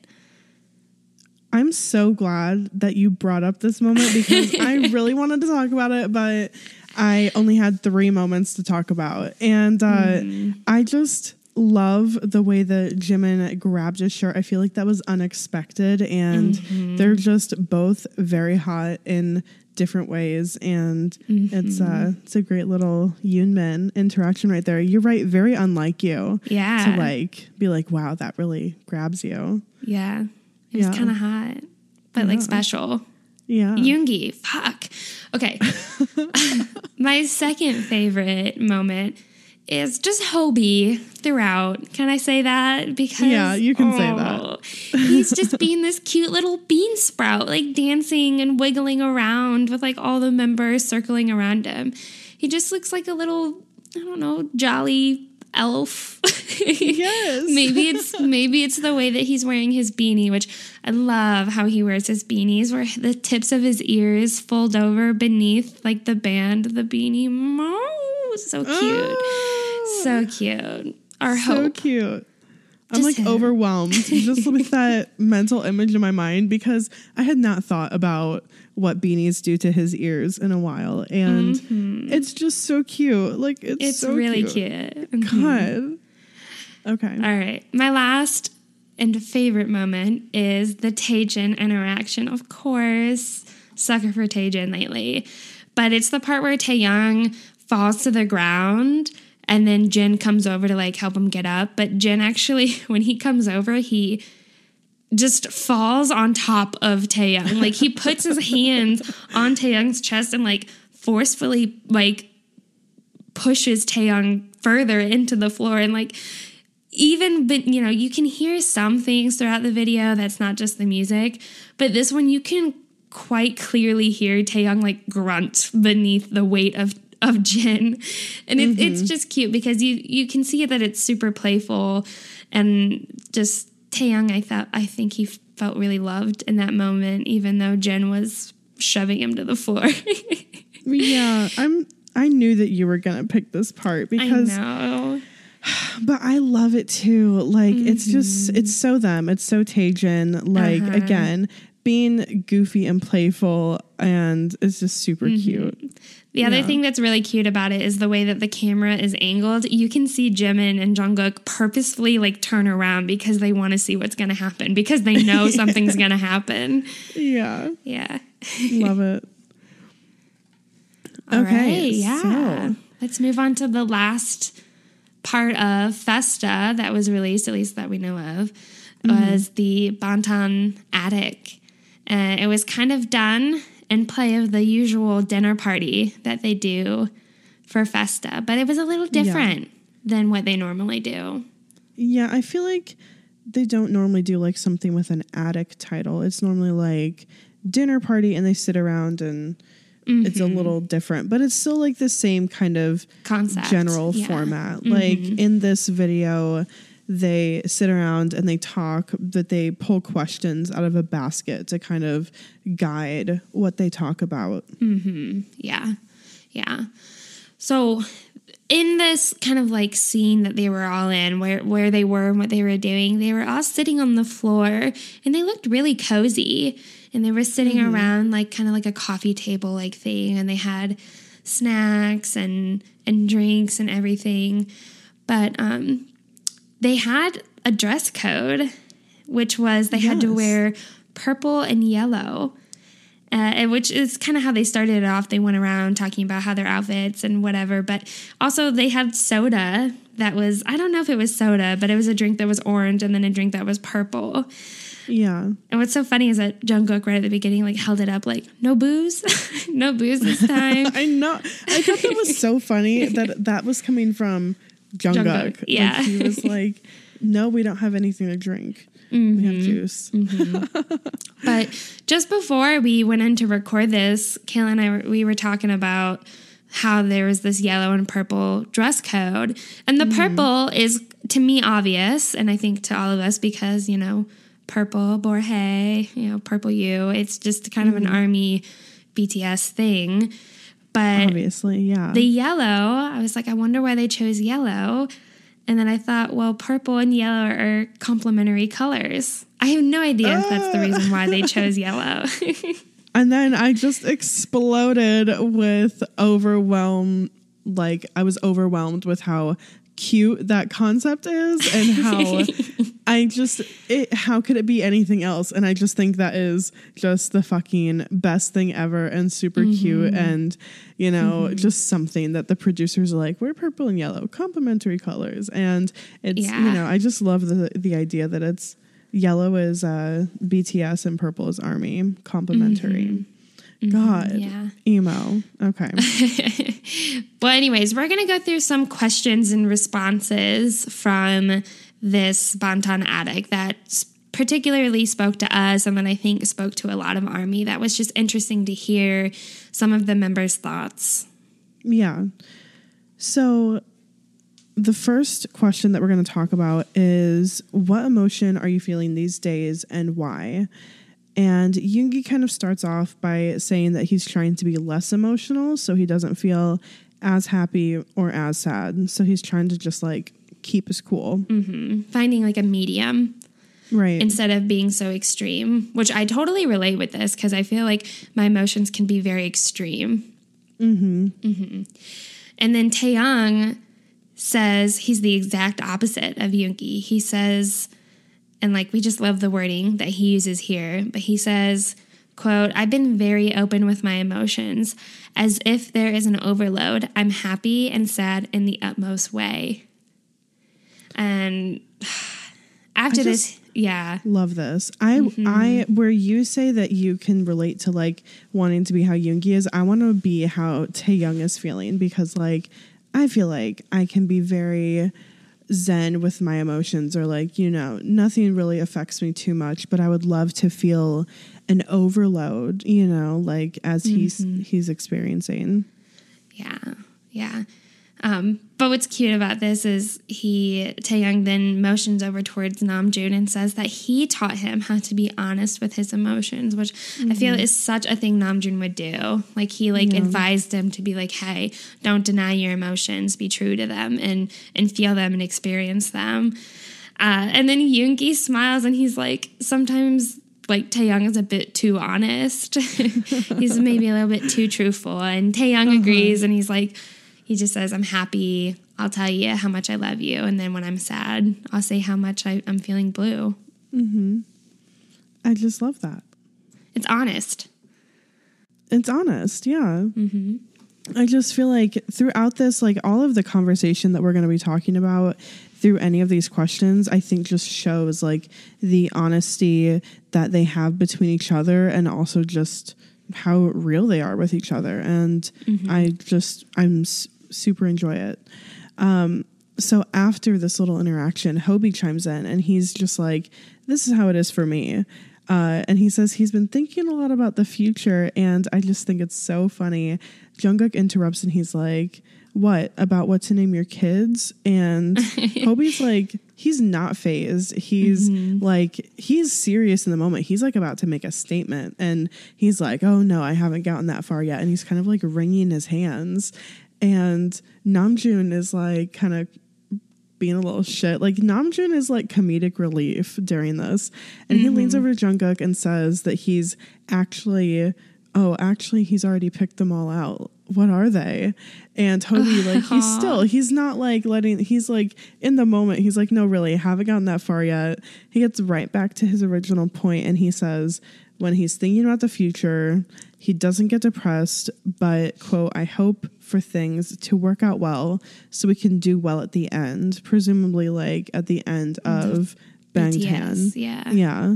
I'm so glad that you brought up this moment because I really wanted to talk about it, but I only had three moments to talk about. And uh, mm. I just love the way that Jimin grabbed his shirt. I feel like that was unexpected, and mm-hmm. they're just both very hot in different ways, and mm-hmm. it's uh it's a great little Yoonmin interaction right there. You're right, very unlike you. Yeah. To like be like, wow, that really grabs you. Yeah. It was yeah. kind of hot, but yeah. like special. Yeah. Yoongi, fuck. Okay. My second favorite moment is just Hobie throughout. Can I say that? Because yeah, you can oh, say that. He's just being this cute little bean sprout, like dancing and wiggling around with like all the members circling around him. He just looks like a little, I don't know, jolly elf. Yes. maybe it's maybe it's the way that he's wearing his beanie, which I love how he wears his beanies, where the tips of his ears fold over beneath like the band of the beanie. Oh, so cute. Oh, so cute. Our so hope. So cute. I'm Just like him. overwhelmed just with that mental image in my mind, because I had not thought about what beanies do to his ears in a while. And mm-hmm. it's just so cute. Like, it's, it's so really cute. cute. Mm-hmm. God. Okay. All right. My last and favorite moment is the Taejin interaction. Of course, sucker for Taejin lately. But it's the part where Taehyung falls to the ground and then Jin comes over to like help him get up. But Jin actually, when he comes over, he just falls on top of Taehyung. Like, he puts his hands on Taehyung's chest and like forcefully like pushes Taehyung further into the floor. And like, even, but you know, you can hear some things throughout the video that's not just the music, but this one you can quite clearly hear Taehyung like grunt beneath the weight of of Jin. And it, mm-hmm. it's just cute because you you can see that it's super playful, and just Taehyung, I thought I think he felt really loved in that moment, even though Jin was shoving him to the floor. Yeah, I'm I knew that you were gonna pick this part because I know. But I love it too. Like, mm-hmm. it's just, it's so them. It's so Taejin. Like, uh-huh. again, being goofy and playful, and it's just super mm-hmm. cute. The other yeah. thing that's really cute about it is the way that the camera is angled. You can see Jimin and Jungkook purposefully like turn around because they want to see what's going to happen, because they know something's going to happen. Yeah. Yeah. Love it. All okay. Right, yeah. So. Let's move on to the last part of Festa that was released, at least that we know of, mm-hmm. was the Bantan Attic. Uh, it was kind of done in play of the usual dinner party that they do for Festa, but it was a little different yeah. than what they normally do. Yeah, I feel like they don't normally do like something with an attic title. It's normally like dinner party and they sit around and mm-hmm. it's a little different, but it's still like the same kind of concept, general yeah. format. Mm-hmm. Like in this video, they sit around and they talk, that they pull questions out of a basket to kind of guide what they talk about. Mm-hmm. Yeah. Yeah. So in this kind of like scene that they were all in, where, where they were and what they were doing, they were all sitting on the floor and they looked really cozy, and they were sitting mm-hmm. around like kind of like a coffee table like thing, and they had snacks and, and drinks and everything. But, um, they had a dress code, which was they yes. had to wear purple and yellow, uh, which is kind of how they started it off. They went around talking about how their outfits and whatever, but also they had soda that was, I don't know if it was soda, but it was a drink that was orange and then a drink that was purple. Yeah. And what's so funny is that Jungkook right at the beginning like held it up like, no booze, no booze this time. I know. I thought that was so funny that that was coming from Jungkook. Jungkook, yeah. Like, he was like, no, we don't have anything to drink. Mm-hmm. We have juice. Mm-hmm. But just before we went in to record this, Kayla and I, were, we were talking about how there was this yellow and purple dress code. And the mm-hmm. purple is, to me, obvious. And I think to all of us, because, you know, purple, Borhei, you know, purple you. It's just kind mm-hmm. of an ARMY B T S thing. But obviously, yeah. The yellow, I was like, I wonder why they chose yellow. And then I thought, well, purple and yellow are complementary colors. I have no idea uh. if that's the reason why they chose yellow. And then I just exploded with overwhelm. Like, I was overwhelmed with how cute that concept is, and how I just, it, how could it be anything else? And I just think that is just the fucking best thing ever, and super mm-hmm. cute, and, you know, mm-hmm. just something that the producers are like, we're purple and yellow, complementary colors. And it's, yeah. you know, I just love the the idea that it's yellow is uh, B T S and purple is ARMY, complementary. Mm-hmm. God. Yeah. Emo. Okay. Well, anyways, we're going to go through some questions and responses from this Bantan addict that particularly spoke to us and that I think spoke to a lot of Army. That was just interesting to hear some of the members' thoughts. Yeah. So the first question that we're going to talk about is, what emotion are you feeling these days and why? And Yoongi kind of starts off by saying that he's trying to be less emotional so he doesn't feel as happy or as sad. So he's trying to just like keep his cool. Mm-hmm. Finding like a medium. Right. Instead of being so extreme, which I totally relate with this because I feel like my emotions can be very extreme. Mm-hmm. Mm-hmm. And then Taeyang says he's the exact opposite of Yoongi. He says, and like we just love the wording that he uses here, but he says, quote, "I've been very open with my emotions. As if there is an overload, I'm happy and sad in the utmost way." And after this... Yeah. Love this. I, mm-hmm. I, where you say that you can relate to like wanting to be how Yoongi is, I want to be how Taeyang is feeling because like, I feel like I can be very zen with my emotions or like, you know, nothing really affects me too much, but I would love to feel an overload, you know, like as mm-hmm. he's, he's experiencing. Yeah. Yeah. Um, but what's cute about this is he, Taeyang then motions over towards Namjoon and says that he taught him how to be honest with his emotions, which mm-hmm. I feel is such a thing Namjoon would do. Like he like yeah. advised him to be like, hey, don't deny your emotions, be true to them and, and feel them and experience them. Uh, and then Yoongi smiles and he's like, sometimes like Taeyang is a bit too honest. He's maybe a little bit too truthful. And Taeyang uh-huh. agrees and he's like, he just says, I'm happy. I'll tell you how much I love you. And then when I'm sad, I'll say how much I, I'm feeling blue. Mm-hmm. I just love that. It's honest. It's honest, yeah. Mm-hmm. I just feel like throughout this, like all of the conversation that we're going to be talking about through any of these questions, I think just shows like the honesty that they have between each other and also just how real they are with each other. And mm-hmm. I just, I'm s- super enjoy it. Um, so after this little interaction, Hobie chimes in and he's just like, this is how it is for me. Uh, and he says he's been thinking a lot about the future. And I just think it's so funny. Jungkook interrupts and he's like, what about what to name your kids? And Hobie's like, he's not phased. He's mm-hmm. like, he's serious in the moment. He's like about to make a statement and he's like, oh no, I haven't gotten that far yet. And he's kind of like wringing his hands. And Namjoon is like kind of being a little shit. Like Namjoon is like comedic relief during this. And mm-hmm. he leans over to Jungkook and says that he's actually, oh, actually he's already picked them all out. What are they? And Hobie, like, he's still, he's not like letting, he's like in the moment, he's like, no, really, haven't gotten that far yet. He gets right back to his original point and he says, when he's thinking about the future, he doesn't get depressed, but, quote, I hope for things to work out well so we can do well at the end, presumably like at the end of Bangtan. Yeah. Yeah.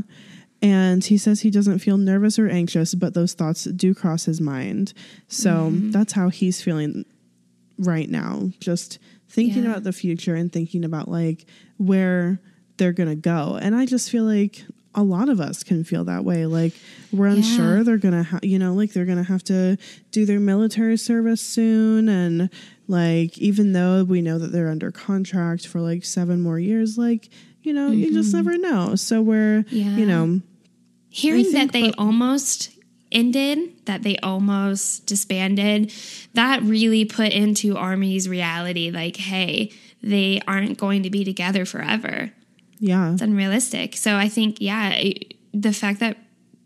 And he says he doesn't feel nervous or anxious, but those thoughts do cross his mind. So mm-hmm. that's how he's feeling right now. Just thinking yeah. about the future and thinking about like where they're going to go. And I just feel like a lot of us can feel that way. Like we're unsure yeah. they're going to, ha- you know, like they're going to have to do their military service soon. And like, even though we know that they're under contract for like seven more years, like, you know, mm-hmm. you just never know. So we're, yeah. you know, hearing think, that they but, almost ended, that they almost disbanded, that really put into Army's reality, like, hey, they aren't going to be together forever. Yeah. It's unrealistic. So I think, yeah, the fact that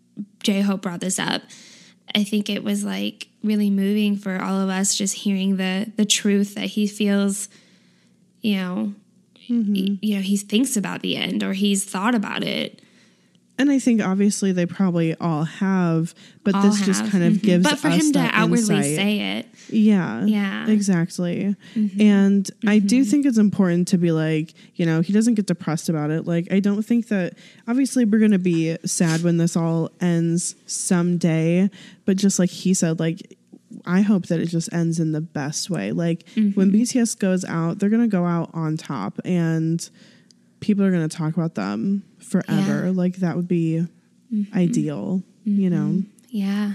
J-Hope brought this up, I think it was like really moving for all of us just hearing the the truth that he feels, you know, mm-hmm. he, you know, he thinks about the end or he's thought about it. And I think obviously they probably all have, but all this have. just kind of mm-hmm. gives us But for him to outwardly insight. say it. Yeah. Yeah. Exactly. Mm-hmm. And mm-hmm. I do Mm-hmm. think it's important to be like, you know, he doesn't get depressed about it. Like, I don't think that, obviously we're going to be sad when this all ends someday. But just like he said, like, I hope that it just ends in the best way. Like mm-hmm. when B T S goes out, they're going to go out on top and people are going to talk about them forever. Yeah. Like that would be mm-hmm. ideal, mm-hmm. you know? Yeah.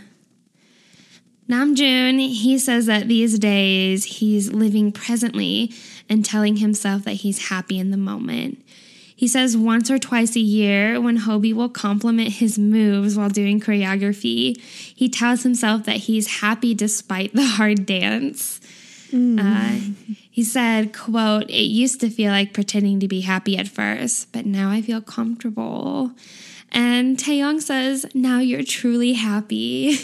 Namjoon, he says that these days he's living presently and telling himself that he's happy in the moment. He says once or twice a year when Hobie will compliment his moves while doing choreography, he tells himself that he's happy despite the hard dance. Mm. Uh, he said, quote, "It used to feel like pretending to be happy at first, but now I feel comfortable." And Taeyong says, "Now you're truly happy."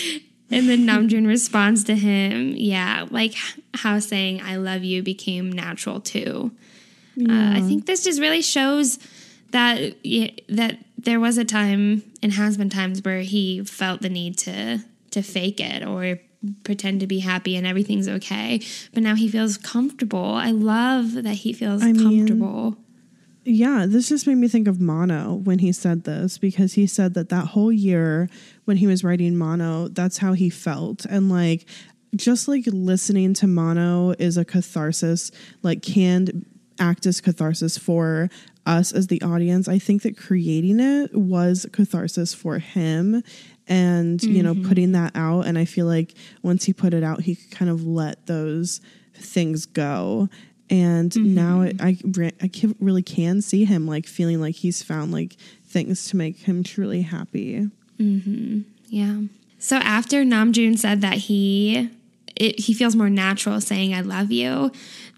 And then Namjoon responds to him, yeah, like how saying I love you became natural too. Yeah. Uh, I think this just really shows that that there was a time and has been times where he felt the need to to fake it or pretend to be happy and everything's okay. But now he feels comfortable. I love that he feels I comfortable. Mean, yeah, this just made me think of Mono when he said this, because he said that that whole year when he was writing Mono, that's how he felt. And like, just like listening to Mono is a catharsis, like can act as catharsis for us as the audience. I think that creating it was catharsis for him and, mm-hmm. you know, putting that out. And I feel like once he put it out, he could kind of let those things go. And mm-hmm. now it, I, I can, really can see him like feeling like he's found like things to make him truly happy. Mm-hmm. Yeah. So after Namjoon said that he it, he feels more natural saying I love you,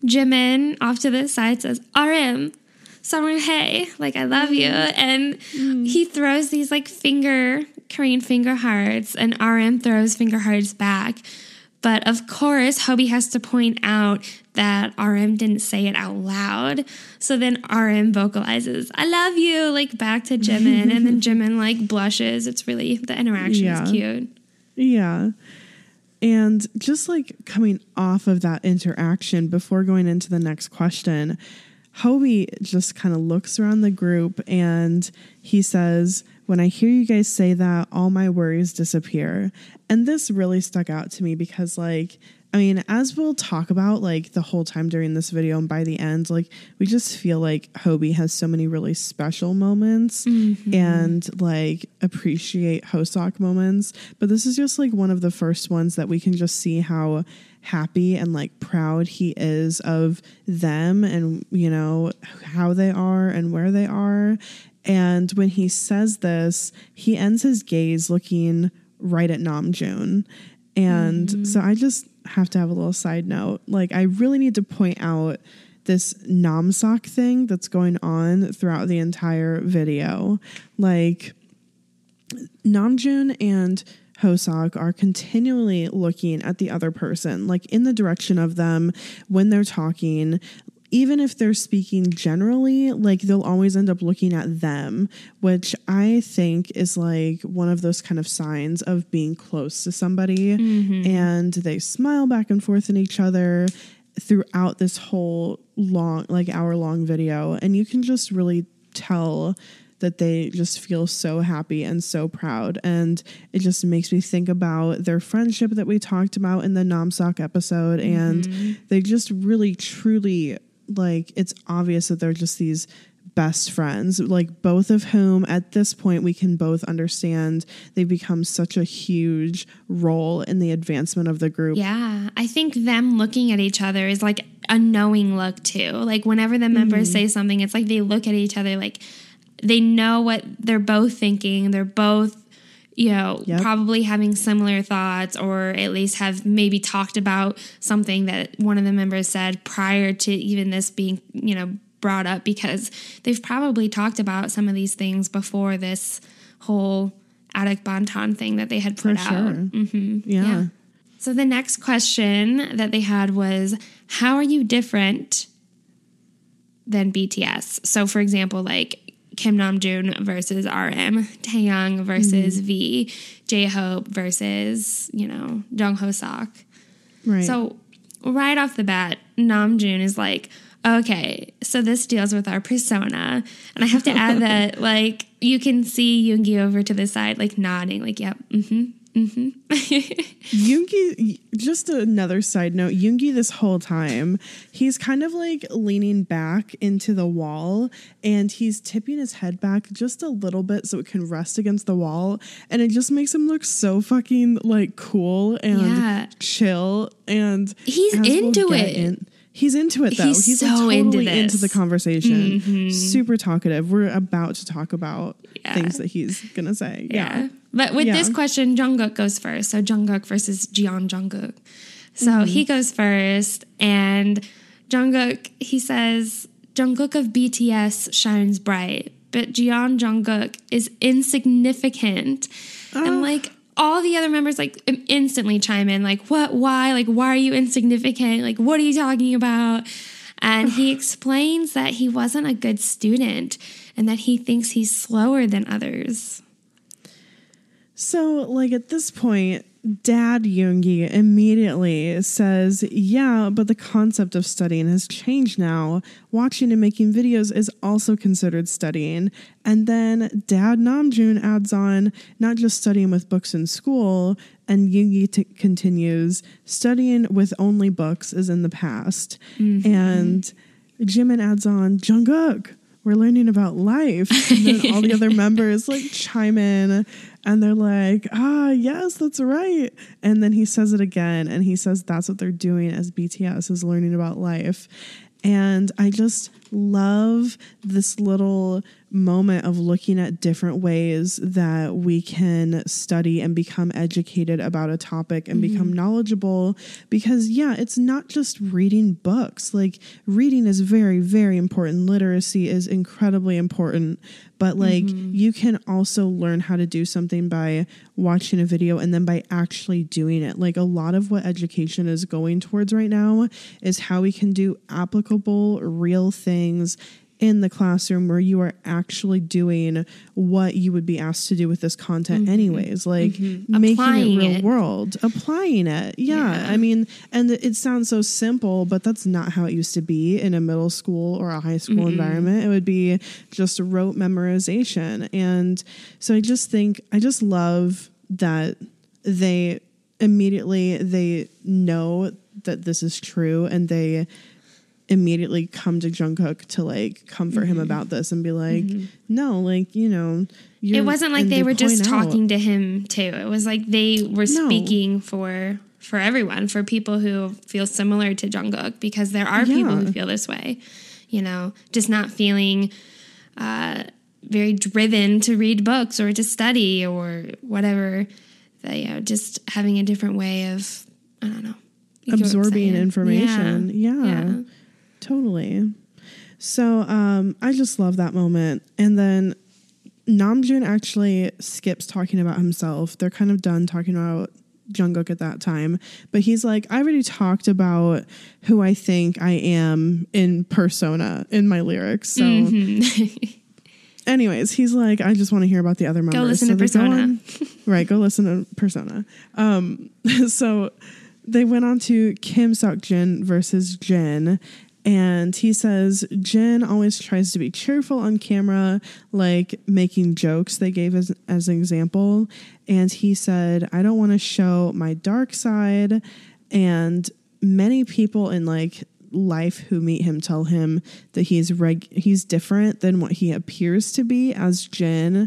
Jimin off to the side says R M, Summer, hey, like I love you. And mm. he throws these like finger, Korean finger hearts, and R M throws finger hearts back. But of course, Hobie has to point out that R M didn't say it out loud. So then R M vocalizes, I love you, like back to Jimin. And then Jimin like blushes. It's really, the interaction yeah. is cute. Yeah. And just like coming off of that interaction before going into the next question, Hobie just kind of looks around the group and he says, when I hear you guys say that, all my worries disappear. And this really stuck out to me because, like, I mean, as we'll talk about, like, the whole time during this video and by the end, like, we just feel like Hobie has so many really special moments mm-hmm. and, like, appreciate Hoseok moments. But this is just, like, one of the first ones that we can just see how happy and, like, proud he is of them and, you know, how they are and where they are. And when he says this, he ends his gaze looking right at Namjoon. And mm-hmm. so I just have to have a little side note. Like, I really need to point out this Namseok thing that's going on throughout the entire video. Like, Namjoon and Hoseok are continually looking at the other person, like in the direction of them when they're talking. Even if they're speaking generally, like they'll always end up looking at them, which I think is like one of those kind of signs of being close to somebody. Mm-hmm. And they smile back and forth at each other throughout this whole long, like hour long video. And you can just really tell that they just feel so happy and so proud. And it just makes me think about their friendship that we talked about in the Namseok episode. Mm-hmm. And they just really, truly, like, it's obvious that they're just these best friends, like both of whom at this point we can both understand they've become such a huge role in the advancement of the group. Yeah, I think them looking at each other is like a knowing look too. Like whenever the members mm-hmm. say something, it's like they look at each other like they know what they're both thinking. They're both, you know, yep. probably having similar thoughts, or at least have maybe talked about something that one of the members said prior to even this being, you know, brought up, because they've probably talked about some of these things before this whole Attic Bantan thing that they had put For out. Sure. Mm-hmm. Yeah. yeah. So the next question that they had was, how are you different than B T S? So for example, like, Kim Namjoon versus R M, Taeyang versus Mm-hmm. V, J-Hope versus, you know, Jung Ho Sok. Right. So right off the bat, Namjoon is like, okay, so this deals with our persona. And I have to add that, like, you can see Yoongi over to the side, like, nodding, like, yep, mm-hmm, mm-hmm. Yoongi, just another side note, Yoongi this whole time, he's kind of like leaning back into the wall and he's tipping his head back just a little bit so it can rest against the wall. And it just makes him look so fucking like cool and Yeah. chill. And He's as we'll into get it. in- He's into it though. He's He's, so like totally into into, this. the conversation. Mhm. Super talkative. We're about to talk about Yeah. things that he's gonna say. Yeah. Yeah. But with Yeah. this question, Jungkook goes first. So Jungkook versus Jeon Jungkook. So Mm-hmm. he goes first, and Jungkook, he says, Jungkook of B T S shines bright, but Jeon Jungkook is insignificant. And like all the other members like instantly chime in, like, what, why? Like, why are you insignificant? Like, what are you talking about? And he explains that he wasn't a good student and that he thinks he's slower than others. So, like, at this point, Dad Yoongi immediately says, yeah, but the concept of studying has changed now. Watching and making videos is also considered studying. And then Dad Namjoon adds on, not just studying with books in school. And Yoongi t- continues, studying with only books is in the past. Mm-hmm. And Jimin adds on, Jungkook, we're learning about life. And then all the other members like chime in and they're like, ah, yes, that's right. And then he says it again. And he says that's what they're doing as B T S, is learning about life. And I just love this little moment of looking at different ways that we can study and become educated about a topic and mm-hmm. become knowledgeable. Because, yeah, it's not just reading books. Like, reading is very, very important. Literacy is incredibly important. But, like, mm-hmm. you can also learn how to do something by watching a video and then by actually doing it. Like, a lot of what education is going towards right now is how we can do applicable, real things in the classroom where you are actually doing what you would be asked to do with this content mm-hmm. anyways, like mm-hmm. making applying it real it. world, applying it. Yeah. yeah. I mean, and it sounds so simple, but that's not how it used to be in a middle school or a high school mm-hmm. environment. It would be just rote memorization. And so I just think, I just love that they immediately, they know that this is true and they immediately come to Jungkook to like comfort mm-hmm. him about this and be like, mm-hmm. no, like, you know, you're, it wasn't like they were just out. talking to him too. It was like they were no. speaking for for everyone, for people who feel similar to Jungkook, because there are yeah. people who feel this way, you know, just not feeling uh, very driven to read books or to study or whatever. They, you know, just having a different way of, I don't know, absorbing information. Yeah. yeah. yeah. Totally. So um, I just love that moment. And then Namjoon actually skips talking about himself. They're kind of done talking about Jungkook at that time. But he's like, I already talked about who I think I am in persona in my lyrics. So mm-hmm. anyways, he's like, I just want to hear about the other members. Go listen so to Persona. On, right, go listen to Persona. Um, so they went on to Kim Seokjin versus Jin. And he says, Jin always tries to be cheerful on camera, like making jokes they gave as, as an example. And he said, I don't want to show my dark side. And many people in like life who meet him tell him that he's reg- he's different than what he appears to be as Jin.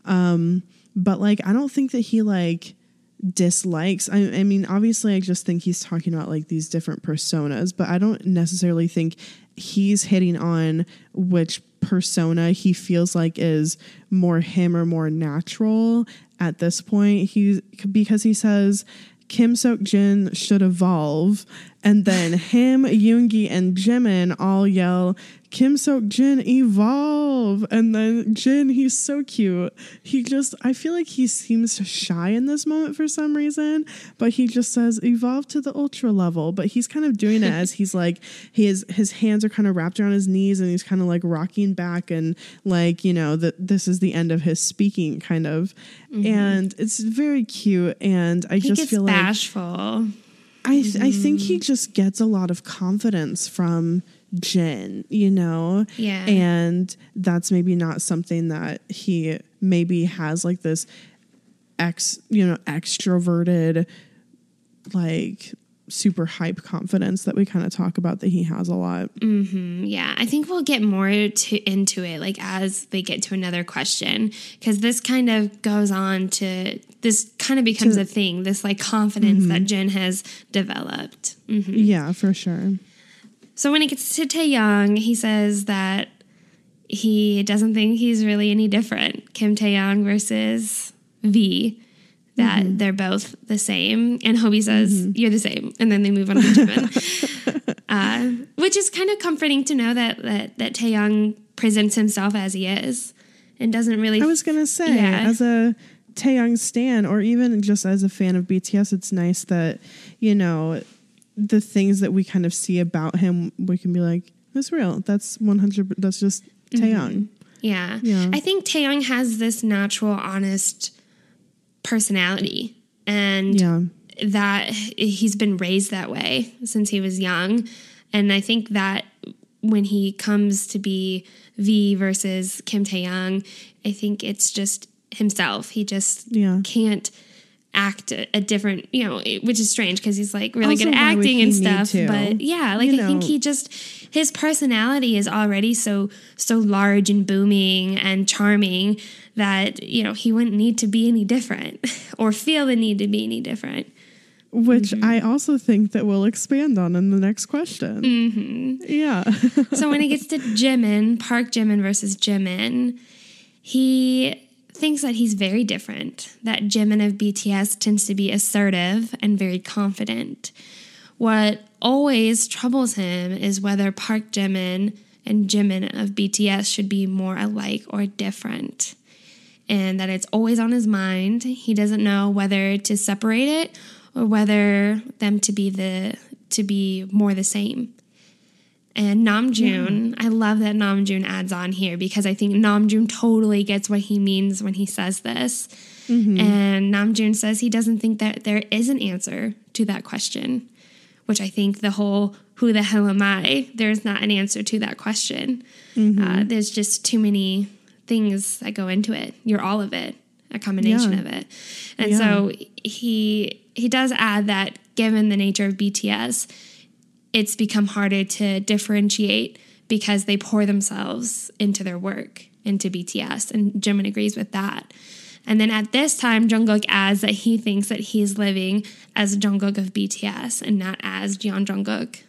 Um, but like, I don't think that he like dislikes I, I mean obviously I just think he's talking about like these different personas, but I don't necessarily think he's hitting on which persona he feels like is more him or more natural at this point. He's because he says Kim Seokjin should evolve, And then him, Yoongi, and Jimin all yell, Kim Seok Jin, evolve. And then Jin, he's so cute. He just, I feel like he seems shy in this moment for some reason, but he just says, evolve to the ultra level. But he's kind of doing it as he's like, his, his hands are kind of wrapped around his knees and he's kind of like rocking back and like, you know, that this is the end of his speaking kind of. Mm-hmm. And it's very cute. And I he just gets feel like bashful. I th- I think he just gets a lot of confidence from Jin, you know? Yeah. And that's maybe not something that he maybe has like this ex, you know, extroverted, like super hype confidence that we kind of talk about that he has a lot. Mm-hmm. Yeah. I think we'll get more to into it like as they get to another question, because this kind of goes on to, this kind of becomes to, a thing, this like confidence mm-hmm. that Jin has developed. Mm-hmm. Yeah, for sure. So when it gets to Taeyang, he says that he doesn't think he's really any different. Kim Taeyang versus V, that mm-hmm. they're both the same. And Hobie says, mm-hmm. you're the same. And then they move on to Jimin. uh, which is kind of comforting to know that, that, that Taeyang presents himself as he is and doesn't really... I was going to say, yeah. as a Taeyang stan, or even just as a fan of B T S, it's nice that, you know, the things that we kind of see about him, we can be like, that's real. That's one hundred, that's just Taeyang. Mm-hmm. Yeah. yeah. I think Taeyang has this natural, honest personality, and yeah. that he's been raised that way since he was young. And I think that when he comes to be V versus Kim Taeyang, I think it's just himself. He just yeah. can't act a, a different, you know, which is strange because he's like really also, good at acting and stuff. To? But yeah, like you I know. think he just, his personality is already so, so large and booming and charming that, you know, he wouldn't need to be any different or feel the need to be any different. Which mm-hmm. I also think that we'll expand on in the next question. Mm-hmm. Yeah. So when it gets to Jimin, Park Jimin versus Jimin, he thinks that he's very different, that Jimin of B T S tends to be assertive and very confident. What always troubles him is whether Park Jimin and Jimin of B T S should be more alike or different, and that it's always on his mind. He doesn't know whether to separate it or whether them to be the to be more the same. And Namjoon, yeah. I love that Namjoon adds on here because I think Namjoon totally gets what he means when he says this. Mm-hmm. And Namjoon says he doesn't think that there is an answer to that question, which I think the whole who the hell am I? There's not an answer to that question. Mm-hmm. Uh, there's just too many things that go into it. You're all of it, a combination yeah. of it. And yeah. so he he does add that given the nature of B T S, it's become harder to differentiate because they pour themselves into their work, into B T S, and Jimin agrees with that. And then at this time, Jungkook adds that he thinks that he's living as Jungkook of B T S and not as Jeon Jungkook.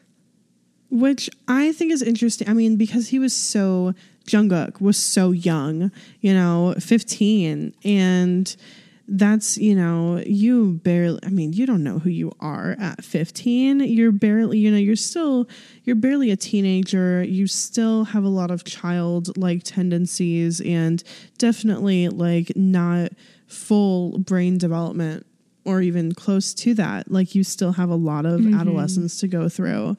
Which I think is interesting. I mean, because he was so, Jungkook was so young, you know, fifteen, and that's, you know, you barely, I mean, you don't know who you are at fifteen. You're barely, you know, you're still, you're barely a teenager. You still have a lot of childlike tendencies and definitely like not full brain development or even close to that. Like you still have a lot of mm-hmm. adolescence to go through.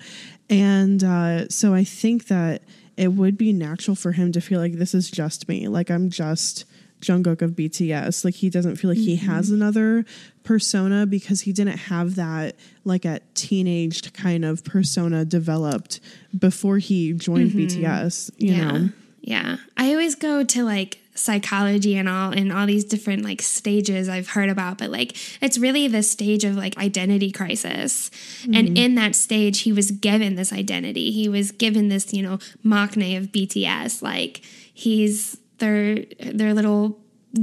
And uh, so I think that it would be natural for him to feel like this is just me. Like I'm just Jungkook of B T S. Like he doesn't feel like mm-hmm. he has another persona because he didn't have that like a teenaged kind of persona developed before he joined mm-hmm. B T S, you yeah. know? Yeah. I always go to like psychology and all and all these different like stages I've heard about, but like it's really the stage of like identity crisis. Mm-hmm. And in that stage, he was given this identity. He was given this, you know, maknae of B T S. Like he's their their little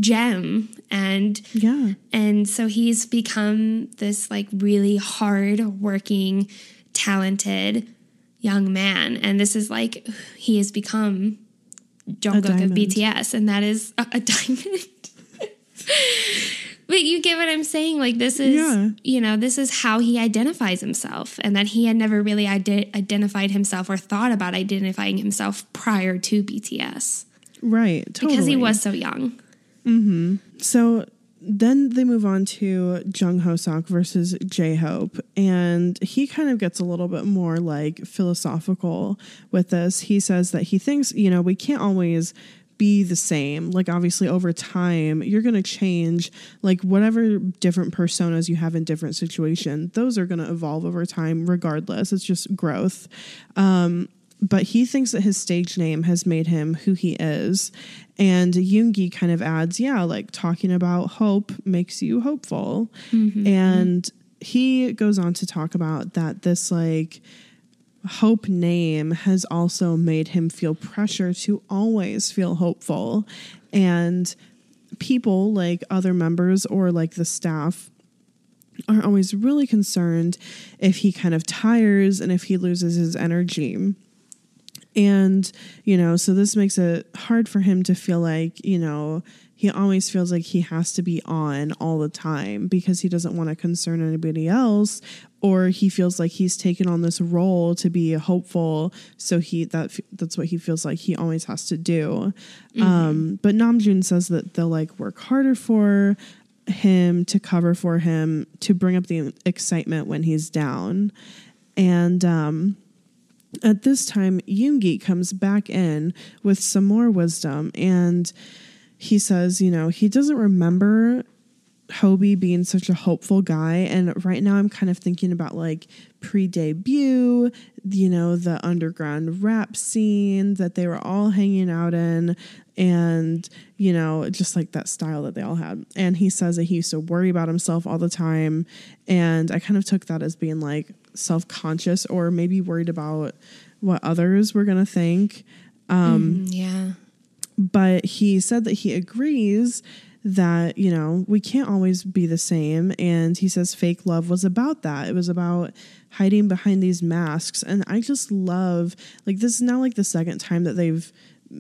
gem, and yeah and so he's become this like really hard working, talented young man, and this is like he has become Jungkook of B T S, and that is a, a diamond. But you get what I'm saying? Like, this is, Yeah. you know, this is how he identifies himself, and that he had never really ide- identified himself or thought about identifying himself prior to B T S. Right. Totally. Because he was so young. Mm-hmm. So then they move on to Jung Ho-seok versus J-Hope, and he kind of gets a little bit more like philosophical with this. He says that he thinks, you know, we can't always be the same. Like, obviously over time you're going to change, like whatever different personas you have in different situations, those are going to evolve over time regardless. It's just growth. Um, but he thinks that his stage name has made him who he is. And Yoongi kind of adds, yeah, like talking about hope makes you hopeful. Mm-hmm. And he goes on to talk about that this like hope name has also made him feel pressure to always feel hopeful. And people like other members or like the staff are always really concerned if he kind of tires and if he loses his energy. And, you know, so this makes it hard for him to feel like, you know, he always feels like he has to be on all the time because he doesn't want to concern anybody else, or he feels like he's taken on this role to be hopeful. So he, that, that's what he feels like he always has to do. Mm-hmm. Um, but Namjoon says that they'll like work harder for him, to cover for him, to bring up the excitement when he's down. And, um, at this time, Yoongi comes back in with some more wisdom, and he says, you know, he doesn't remember Hobie being such a hopeful guy. And right now I'm kind of thinking about like pre-debut, you know, the underground rap scene that they were all hanging out in, and, you know, just like that style that they all had. And he says that he used to worry about himself all the time. And I kind of took that as being like self-conscious, or maybe worried about what others were going to think. Um, mm, yeah. But he said that he agrees that, you know, we can't always be the same. And he says fake love was about that. It was about hiding behind these masks. And I just love, like, this is now like the second time that they've,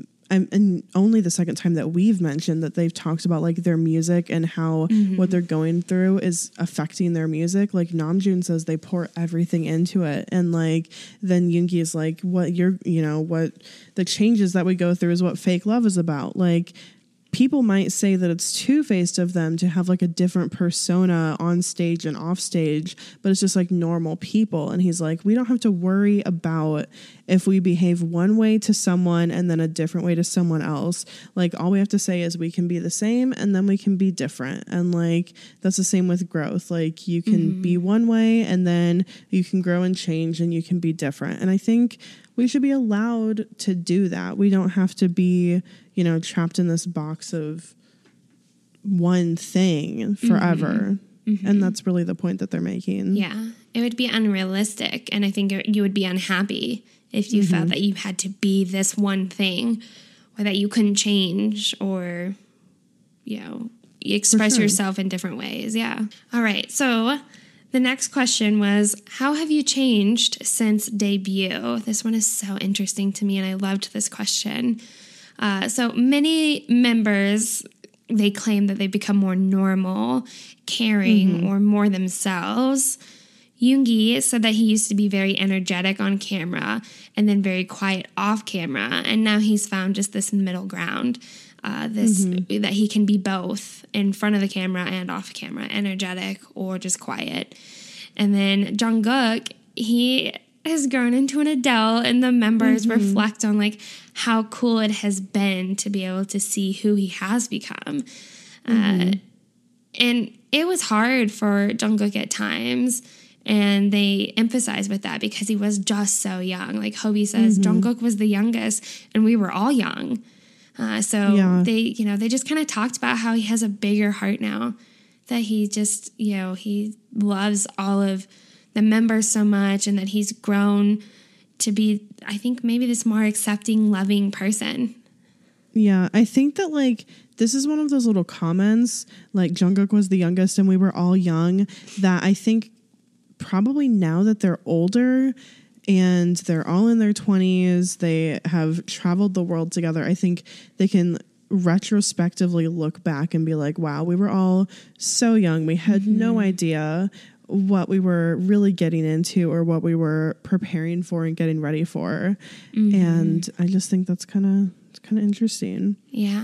and only the second time that we've mentioned that they've talked about like their music and how mm-hmm. what they're going through is affecting their music. Like Namjoon says they pour everything into it. And like, then Yoongi is like, what you're, you know, what the changes that we go through is what fake love is about. Like, people might say that it's two-faced of them to have like a different persona on stage and off stage, but it's just like normal people. And he's like, we don't have to worry about if we behave one way to someone and then a different way to someone else. Like, all we have to say is we can be the same and then we can be different. And like, that's the same with growth. Like, you can mm-hmm. be one way and then you can grow and change and you can be different. And I think we should be allowed to do that. We don't have to be, you know, trapped in this box of one thing forever. Mm-hmm. And that's really the point that they're making. Yeah. It would be unrealistic. And I think you would be unhappy if you mm-hmm. felt that you had to be this one thing, or that you couldn't change, or, you know, express sure. yourself in different ways. Yeah. All right. So the next question was, how have you changed since debut? This one is so interesting to me, and I loved this question. Uh, so many members, they claim that they've become more normal, caring, mm-hmm. or more themselves. Yoongi said that he used to be very energetic on camera and then very quiet off camera, and now he's found just this middle ground, uh, this mm-hmm. that he can be both in front of the camera and off camera, energetic or just quiet. And then Jungkook, he has grown into an adult, and the members mm-hmm. reflect on like how cool it has been to be able to see who he has become. Mm-hmm. Uh, and it was hard for Jungkook at times, and they emphasize with that because he was just so young. Like Hobie says, mm-hmm. Jungkook was the youngest, and we were all young. Uh, so yeah. they, you know, they just kind of talked about how he has a bigger heart now, that he just, you know, he loves all of the members so much, and that he's grown to be, I think, maybe this more accepting, loving person. Yeah, I think that like this is one of those little comments, like Jungkook was the youngest and we were all young, that I think probably now that they're older and they're all in their twenties, they have traveled the world together, I think they can retrospectively look back and be like, wow, we were all so young. We had mm-hmm. no idea what we were really getting into or what we were preparing for and getting ready for. Mm-hmm. And I just think that's kind of it's kind of interesting. Yeah.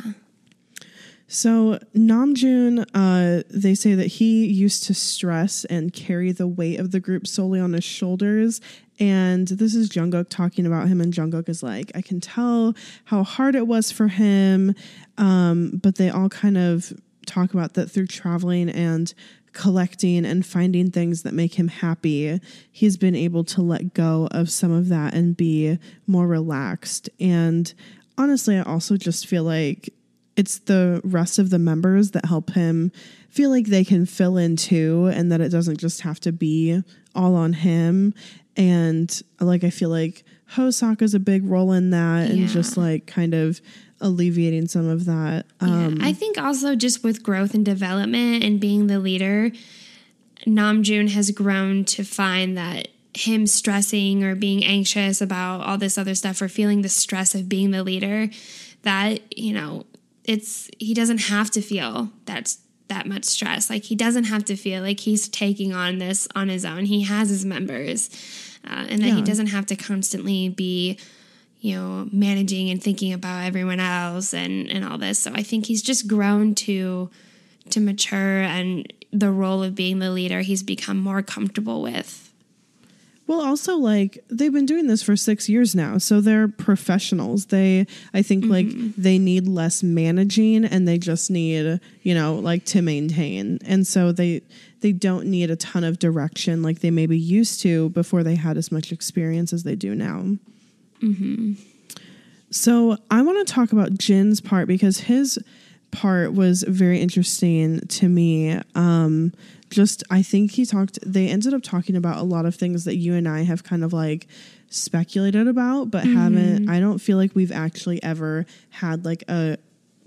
So Namjoon, uh, they say that he used to stress and carry the weight of the group solely on his shoulders. And this is Jungkook talking about him. And Jungkook is like, I can tell how hard it was for him. Um, but they all kind of talk about that through traveling and collecting and finding things that make him happy, he's been able to let go of some of that and be more relaxed. And honestly, I also just feel like it's the rest of the members that help him feel like they can fill in too, and that it doesn't just have to be all on him. And like, I feel like Hosaka's a big role in that, yeah. and just like kind of alleviating some of that. Um, yeah. I think also just with growth and development and being the leader, Namjoon has grown to find that him stressing or being anxious about all this other stuff or feeling the stress of being the leader, that, you know, it's, he doesn't have to feel that's that much stress. Like, he doesn't have to feel like he's taking on this on his own. He has his members, uh, and that yeah. he doesn't have to constantly be, you know, managing and thinking about everyone else and, and all this. So I think he's just grown to, to mature, and the role of being the leader he's become more comfortable with. Well, also, like, they've been doing this for six years now, so they're professionals. They, I think, mm-hmm. like, they need less managing, and they just need, you know, like, to maintain. And so they they don't need a ton of direction like they maybe used to before they had as much experience as they do now. Mm-hmm. So I want to talk about Jin's part, because his part was very interesting to me. Um, just, I think he talked, they ended up talking about a lot of things that you and I have kind of like speculated about, but mm-hmm. haven't, I don't feel like we've actually ever had like a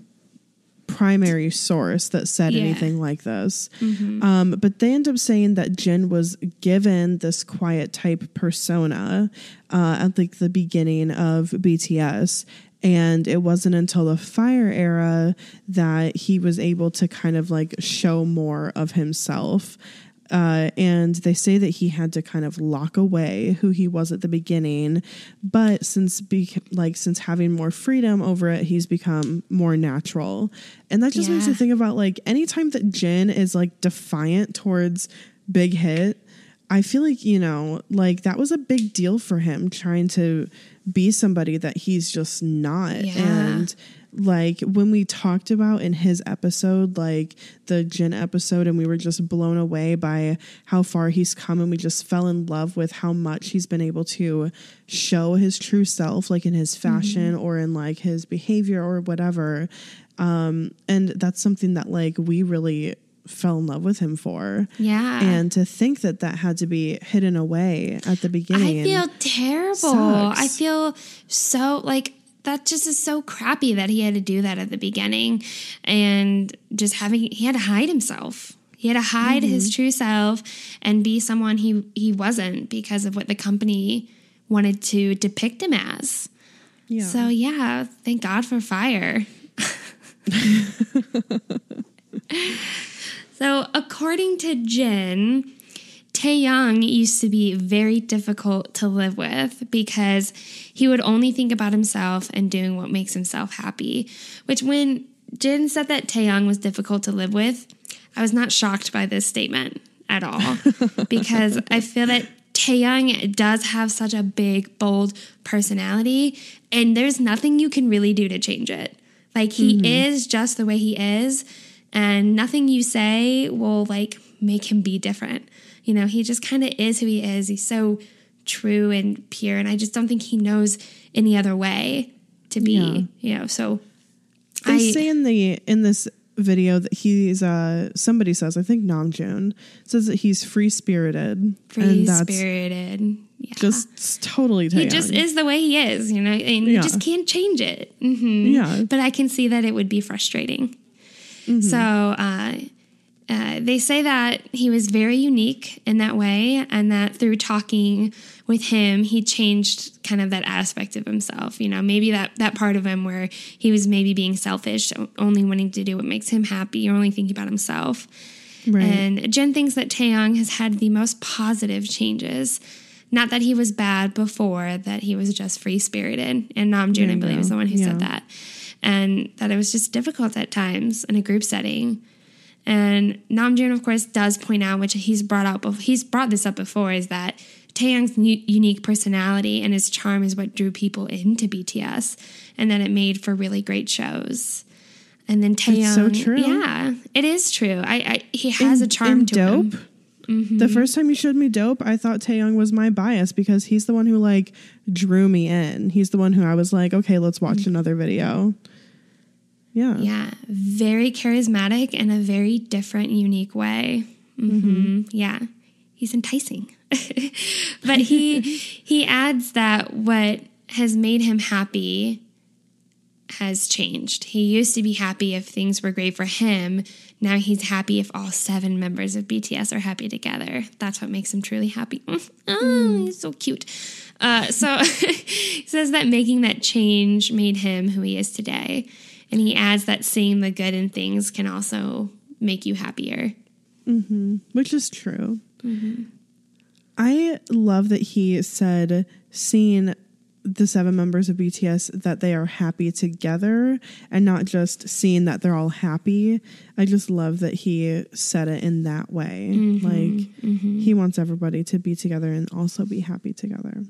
primary source that said yeah. anything like this. Mm-hmm. Um, but they end up saying that Jin was given this quiet type persona uh, at like the beginning of B T S. And it wasn't until the Fire era that he was able to kind of like show more of himself. Uh, and they say that he had to kind of lock away who he was at the beginning. But since be- like since having more freedom over it, he's become more natural. And that just yeah. makes me think about like anytime that Jin is like defiant towards Big Hit, I feel like, you know, like that was a big deal for him, trying to be somebody that he's just not. Yeah. And like when we talked about in his episode, like the Jin episode, and we were just blown away by how far he's come, and we just fell in love with how much he's been able to show his true self, like in his fashion mm-hmm. or in like his behavior or whatever. Um, and that's something that like we really fell in love with him for. Yeah. And to think that that had to be hidden away at the beginning. I feel terrible. Sucks. I feel so like that just is so crappy that he had to do that at the beginning, and just having, he had to hide himself. He had to hide mm-hmm. his true self and be someone he, he wasn't because of what the company wanted to depict him as. Yeah. So yeah, thank God for Fire. So according to Jin, Taehyung used to be very difficult to live with because he would only think about himself and doing what makes himself happy. Which, when Jin said that Taehyung was difficult to live with, I was not shocked by this statement at all, because I feel that Taehyung does have such a big, bold personality, and there's nothing you can really do to change it. Like, he mm-hmm. is just the way he is, and nothing you say will like make him be different. You know, he just kind of is who he is. He's so true and pure, and I just don't think he knows any other way to be. Yeah. You know, so they I say in the in this video that he's uh somebody says, I think Namjoon says that he's free spirited. Free spirited. Yeah. Just totally Taehyung. He just is the way he is, you know, and yeah. you just can't change it. Mm-hmm. Yeah. But I can see that it would be frustrating. Mm-hmm. So uh, Uh, they say that he was very unique in that way, and that through talking with him, he changed kind of that aspect of himself. You know, maybe that, that part of him where he was maybe being selfish, only wanting to do what makes him happy, or only thinking about himself. Right. And Jen thinks that Taeyong has had the most positive changes. Not that he was bad before, that he was just free-spirited. And Namjoon, I believe, is the one who yeah. said that. And that it was just difficult at times in a group setting. And Namjoon, of course, does point out, which he's brought out, he's brought this up before, is that Taeyong's u- unique personality and his charm is what drew people into B T S, and that it made for really great shows. And then Taeyong, it's so true. Yeah, it is true. I, I he has in, a charm to Dope, him. Mm-hmm. The first time you showed me Dope, I thought Taeyong was my bias because he's the one who like drew me in. He's the one who I was like, okay, let's watch mm-hmm. another video. Yeah. Yeah. Very charismatic in a very different, unique way. Mm-hmm. Mm-hmm. Yeah. He's enticing. But he he adds that what has made him happy has changed. He used to be happy if things were great for him. Now he's happy if all seven members of B T S are happy together. That's what makes him truly happy. Oh, mm. He's so cute. Uh, so he says that making that change made him who he is today. And he adds that seeing the good in things can also make you happier. Mm-hmm. Which is true. Mm-hmm. I love that he said seeing the seven members of B T S that they are happy together and not just seeing that they're all happy. I just love that he said it in that way. Mm-hmm. Like mm-hmm. he wants everybody to be together and also be happy together.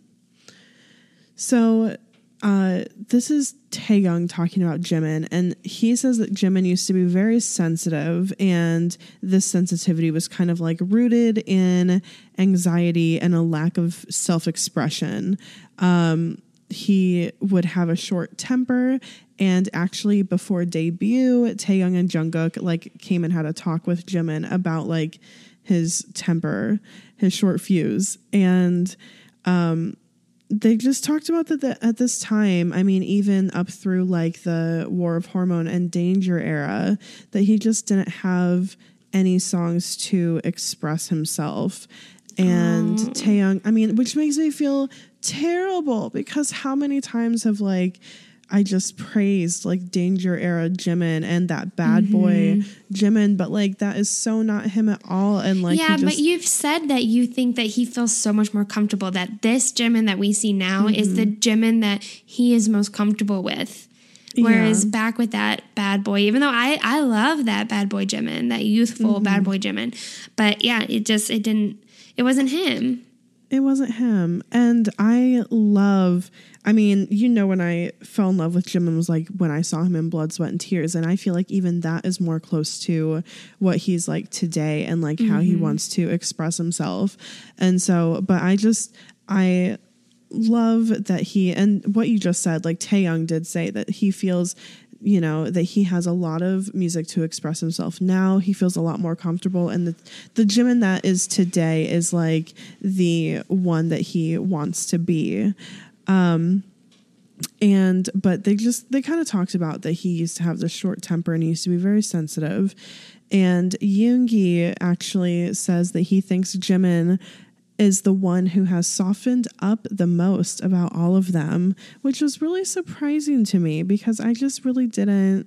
So uh, this is Taeyong talking about Jimin, and he says that Jimin used to be very sensitive, and this sensitivity was kind of like rooted in anxiety and a lack of self-expression. Um, he would have a short temper, and actually before debut, Taeyong and Jungkook like came and had a talk with Jimin about like his temper, his short fuse, and um, they just talked about that the, at this time, I mean, even up through like the War of Hormone and Danger era, that he just didn't have any songs to express himself. And oh. Taeyong, I mean, which makes me feel terrible because how many times have like I just praised like Danger era Jimin and that bad mm-hmm. boy Jimin, but like that is so not him at all. And like, yeah, just, but you've said that you think that he feels so much more comfortable, that this Jimin that we see now mm-hmm. is the Jimin that he is most comfortable with. Whereas yeah. back with that bad boy, even though I, I love that bad boy Jimin, that youthful mm-hmm. bad boy Jimin, but yeah, it just, it didn't, it wasn't him. It wasn't him. And I love, I mean, you know, when I fell in love with Jimin was like when I saw him in Blood, Sweat, and Tears. And I feel like even that is more close to what he's like today and like mm-hmm. how he wants to express himself. And so, but I just, I love that he, and what you just said, like Taeyong did say that he feels, you know, that he has a lot of music to express himself now. He feels a lot more comfortable, and the the Jimin that is today is like the one that he wants to be. Um, and but they just they kind of talked about that he used to have this short temper and he used to be very sensitive. And Yoongi actually says that he thinks Jimin is the one who has softened up the most about all of them, which was really surprising to me because I just really didn't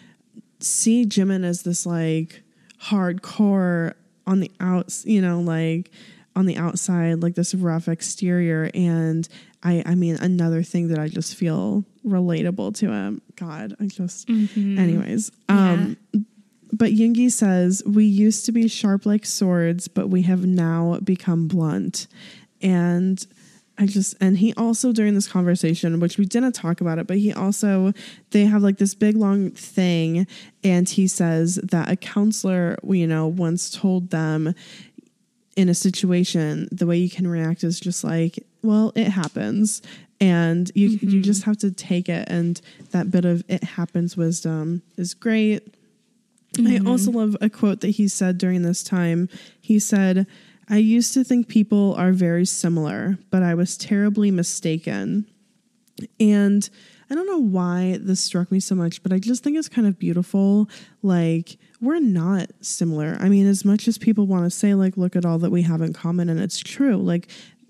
see Jimin as this like hardcore on the outs, you know, like on the outside, like this rough exterior. And I, I mean, another thing that I just feel relatable to him. God, I just, mm-hmm. anyways, um, yeah. But Yoongi says, we used to be sharp like swords, but we have now become blunt. And I just, and he also during this conversation, which we didn't talk about it, but he also, they have like this big long thing. And he says that a counselor, you know, once told them in a situation, the way you can react is just like, well, it happens. And you, mm-hmm. you just have to take it. And that bit of it happens wisdom is great. Mm-hmm. I also love a quote that he said during this time. He said, I used to think people are very similar, but I was terribly mistaken. And I don't know why this struck me so much, but I just think it's kind of beautiful. Like, we're not similar. I mean, as much as people want to say, like, look at all that we have in common, and it's true. Like,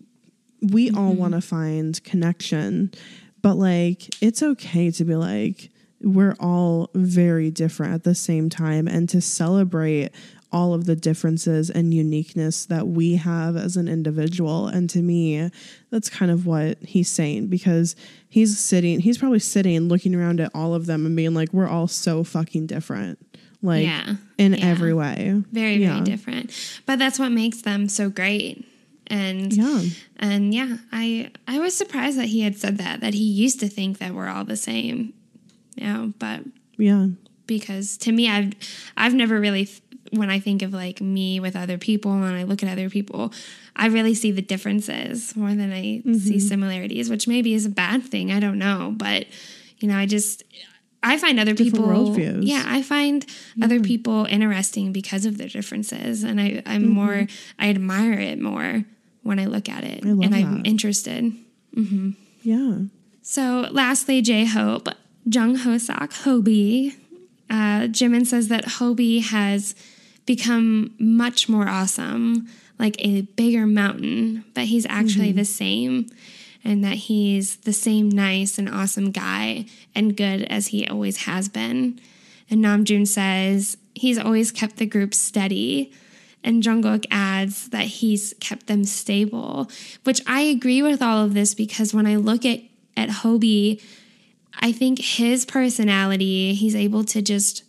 we mm-hmm. all want to find connection, but like, it's okay to be like, we're all very different at the same time, and to celebrate all of the differences and uniqueness that we have as an individual. And to me, that's kind of what he's saying, because he's sitting, he's probably sitting looking around at all of them and being like, we're all so fucking different. Like yeah, in yeah. every way. Very, yeah. very different. But that's what makes them so great. And yeah. and yeah, I I was surprised that he had said that, that he used to think that we're all the same. You know, but yeah. Because to me, I've I've never really, when I think of like me with other people and I look at other people, I really see the differences more than I mm-hmm. see similarities, which maybe is a bad thing. I don't know. But, you know, I just, I find other Different people, worldviews. yeah, I find yeah. other people interesting because of their differences. And I, I'm mm-hmm. more, I admire it more when I look at it, I love and that. I'm interested. Mm-hmm. Yeah. So lastly, J-Hope, Jung Hosak, Hobie. Uh, Jimin says that Hobie has become much more awesome, like a bigger mountain, but he's actually mm-hmm. the same, and that he's the same nice and awesome guy and good as he always has been. And Namjoon says he's always kept the group steady, and Jungkook adds that he's kept them stable, which I agree with all of this, because when I look at, at Hobie, I think his personality, he's able to just,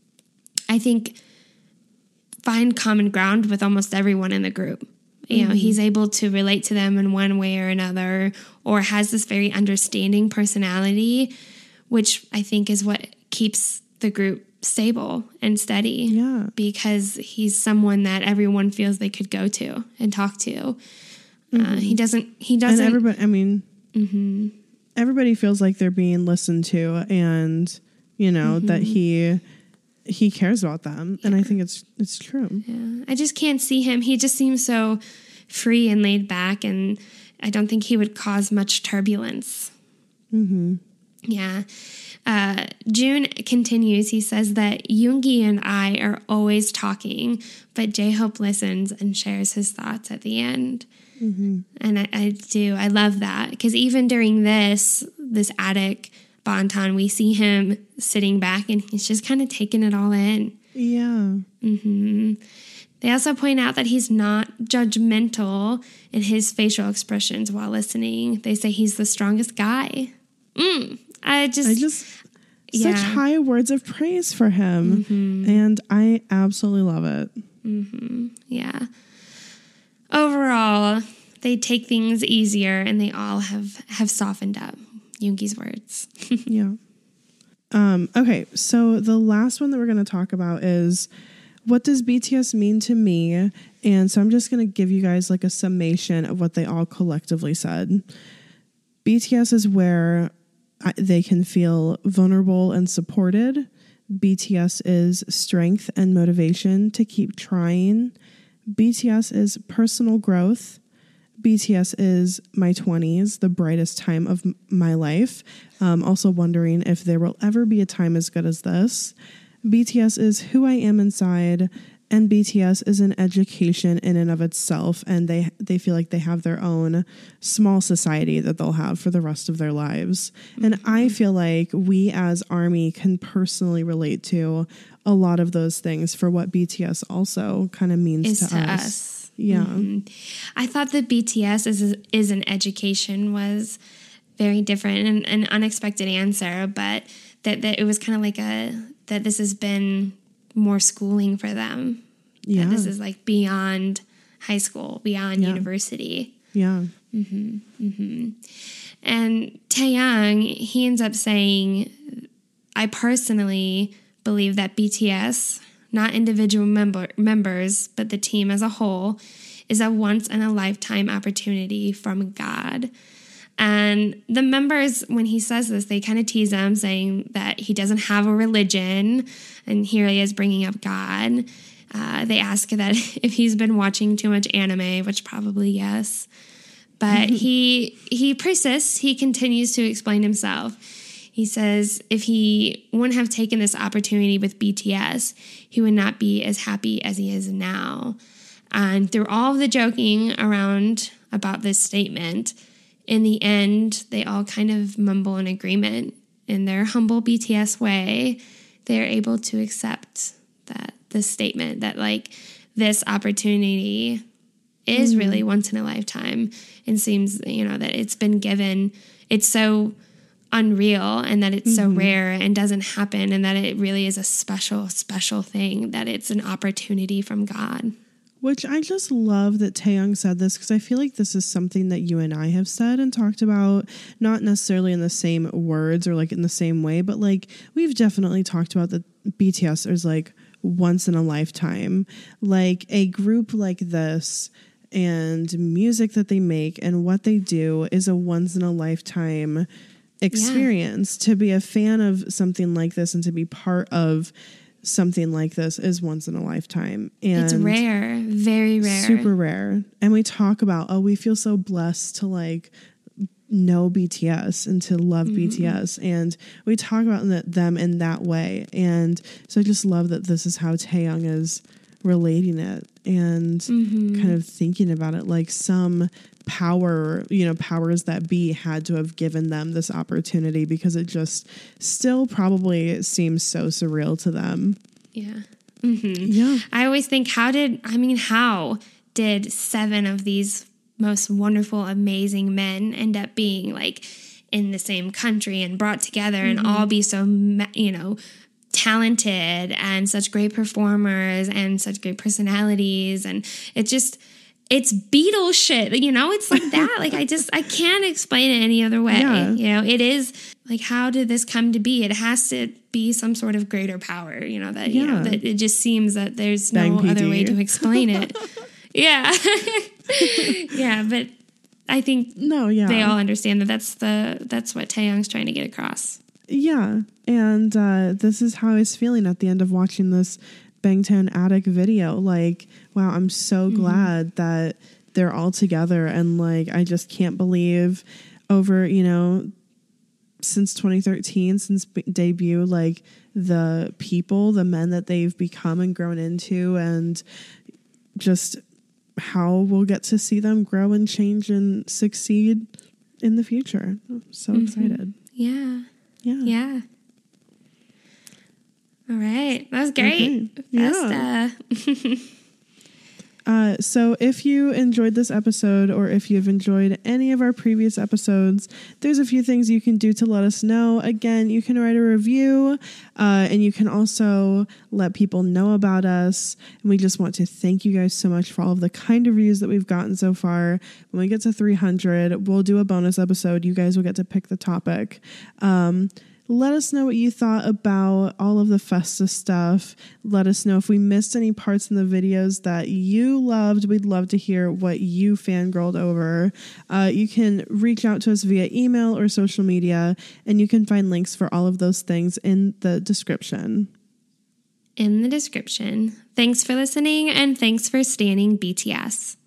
I think, find common ground with almost everyone in the group. You mm-hmm. know, he's able to relate to them in one way or another, or has this very understanding personality, which I think is what keeps the group stable and steady. Yeah. Because he's someone that everyone feels they could go to and talk to. Mm-hmm. Uh, he doesn't, he doesn't. And everybody, I mean, mm-hmm. everybody feels like they're being listened to, and, you know, mm-hmm. that he he cares about them. Yeah. And I think it's it's true. Yeah. I just can't see him. He just seems so free and laid back, and I don't think he would cause much turbulence. Mm-hmm. Yeah. Uh, June continues. He says that Yoongi and I are always talking, but J-Hope listens and shares his thoughts at the end. Mm-hmm. And I, I do. I love that, because even during this, this attic Bonton, we see him sitting back and he's just kind of taking it all in. Yeah. Mm-hmm. They also point out that he's not judgmental in his facial expressions while listening. They say he's the strongest guy. Mm, I just... I just... Yeah. Such high words of praise for him. Mm-hmm. And I absolutely love it. Mm-hmm. Yeah. Overall, they take things easier, and they all have, have softened up. Yoongi's words. Yeah. Um, okay, so the last one that we're going to talk about is, what does B T S mean to me? And so I'm just going to give you guys like a summation of what they all collectively said. B T S is where I, they can feel vulnerable and supported. B T S is strength and motivation to keep trying. B T S is personal growth. B T S is my twenties, the brightest time of m- my life. Um, also wondering if there will ever be a time as good as this. B T S is who I am inside, and B T S is an education in and of itself, and they they feel like they have their own small society that they'll have for the rest of their lives. Mm-hmm. And I feel like we as ARMY can personally relate to a lot of those things for what B T S also kind of means is to, to us. us. Yeah. Mm-hmm. I thought that B T S is is an education was very different and an unexpected answer, but that, that it was kind of like a, that this has been more schooling for them. Yeah. That this is like beyond high school, beyond yeah. university. Yeah. Mm-hmm. Mm-hmm. And Taeyang, he ends up saying, I personally believe that B T S, not individual member, members, but the team as a whole, is a once-in-a-lifetime opportunity from God. And the members, when he says this, they kind of tease him, saying that he doesn't have a religion, and here he is bringing up God. Uh, they ask that if he's been watching too much anime, which probably yes. But he he persists. He continues to explain himself. He says if he wouldn't have taken this opportunity with B T S, he would not be as happy as he is now. And through all of the joking around about this statement, in the end, they all kind of mumble in agreement. In their humble B T S way, they're able to accept that this statement that like this opportunity is mm-hmm. really once in a lifetime, and seems, you know, that it's been given. It's so unreal, and that it's mm-hmm. so rare and doesn't happen, and that it really is a special, special thing, that it's an opportunity from God. Which I just love that Taeyong said this, because I feel like this is something that you and I have said and talked about, not necessarily in the same words or like in the same way, but like we've definitely talked about that B T S is like once in a lifetime. Like a group like this and music that they make and what they do is a once in a lifetime experience. Yeah. To be a fan of something like this and to be part of something like this is once in a lifetime. And it's rare, very rare. Super rare. And we talk about, oh, we feel so blessed to like know B T S and to love mm-hmm. B T S. And we talk about them in that way. And so I just love that this is how Taeyong is relating it and mm-hmm. kind of thinking about it like some power, you know, powers that be had to have given them this opportunity, because it just still probably seems so surreal to them. Yeah. Mm-hmm. Yeah. I always think, how did, I mean, how did seven of these most wonderful, amazing men end up being like in the same country and brought together mm-hmm. and all be so, you know, talented and such great performers and such great personalities? And it just, it's Beatles shit, you know, it's like that. Like, I just, I can't explain it any other way. Yeah. You know, it is like, how did this come to be? It has to be some sort of greater power, you know, that, yeah. you know, that it just seems that there's Bang no P D. other way to explain it. Yeah. Yeah. But I think no, yeah. they all understand that that's the, that's what Taeyong's trying to get across. Yeah. And uh, this is how I was feeling at the end of watching this Bangtan Attic video. Like, wow, I'm so mm-hmm. glad that they're all together. And like, I just can't believe over, you know, since twenty thirteen, since b- debut, like the people, the men that they've become and grown into, and just how we'll get to see them grow and change and succeed in the future. I'm so mm-hmm. excited. Yeah. Yeah. Yeah. All right. That was great. Okay. Yeah. Best, uh... uh, so if you enjoyed this episode, or if you've enjoyed any of our previous episodes, there's a few things you can do to let us know. Again, you can write a review, uh, and you can also let people know about us. And we just want to thank you guys so much for all of the kind reviews that we've gotten so far. When we get to three hundred, we'll do a bonus episode. You guys will get to pick the topic. Um, Let us know what you thought about all of the Festa stuff. Let us know if we missed any parts in the videos that you loved. We'd love to hear what you fangirled over. Uh, you can reach out to us via email or social media, and you can find links for all of those things in the description. In the description. Thanks for listening, and thanks for standing B T S.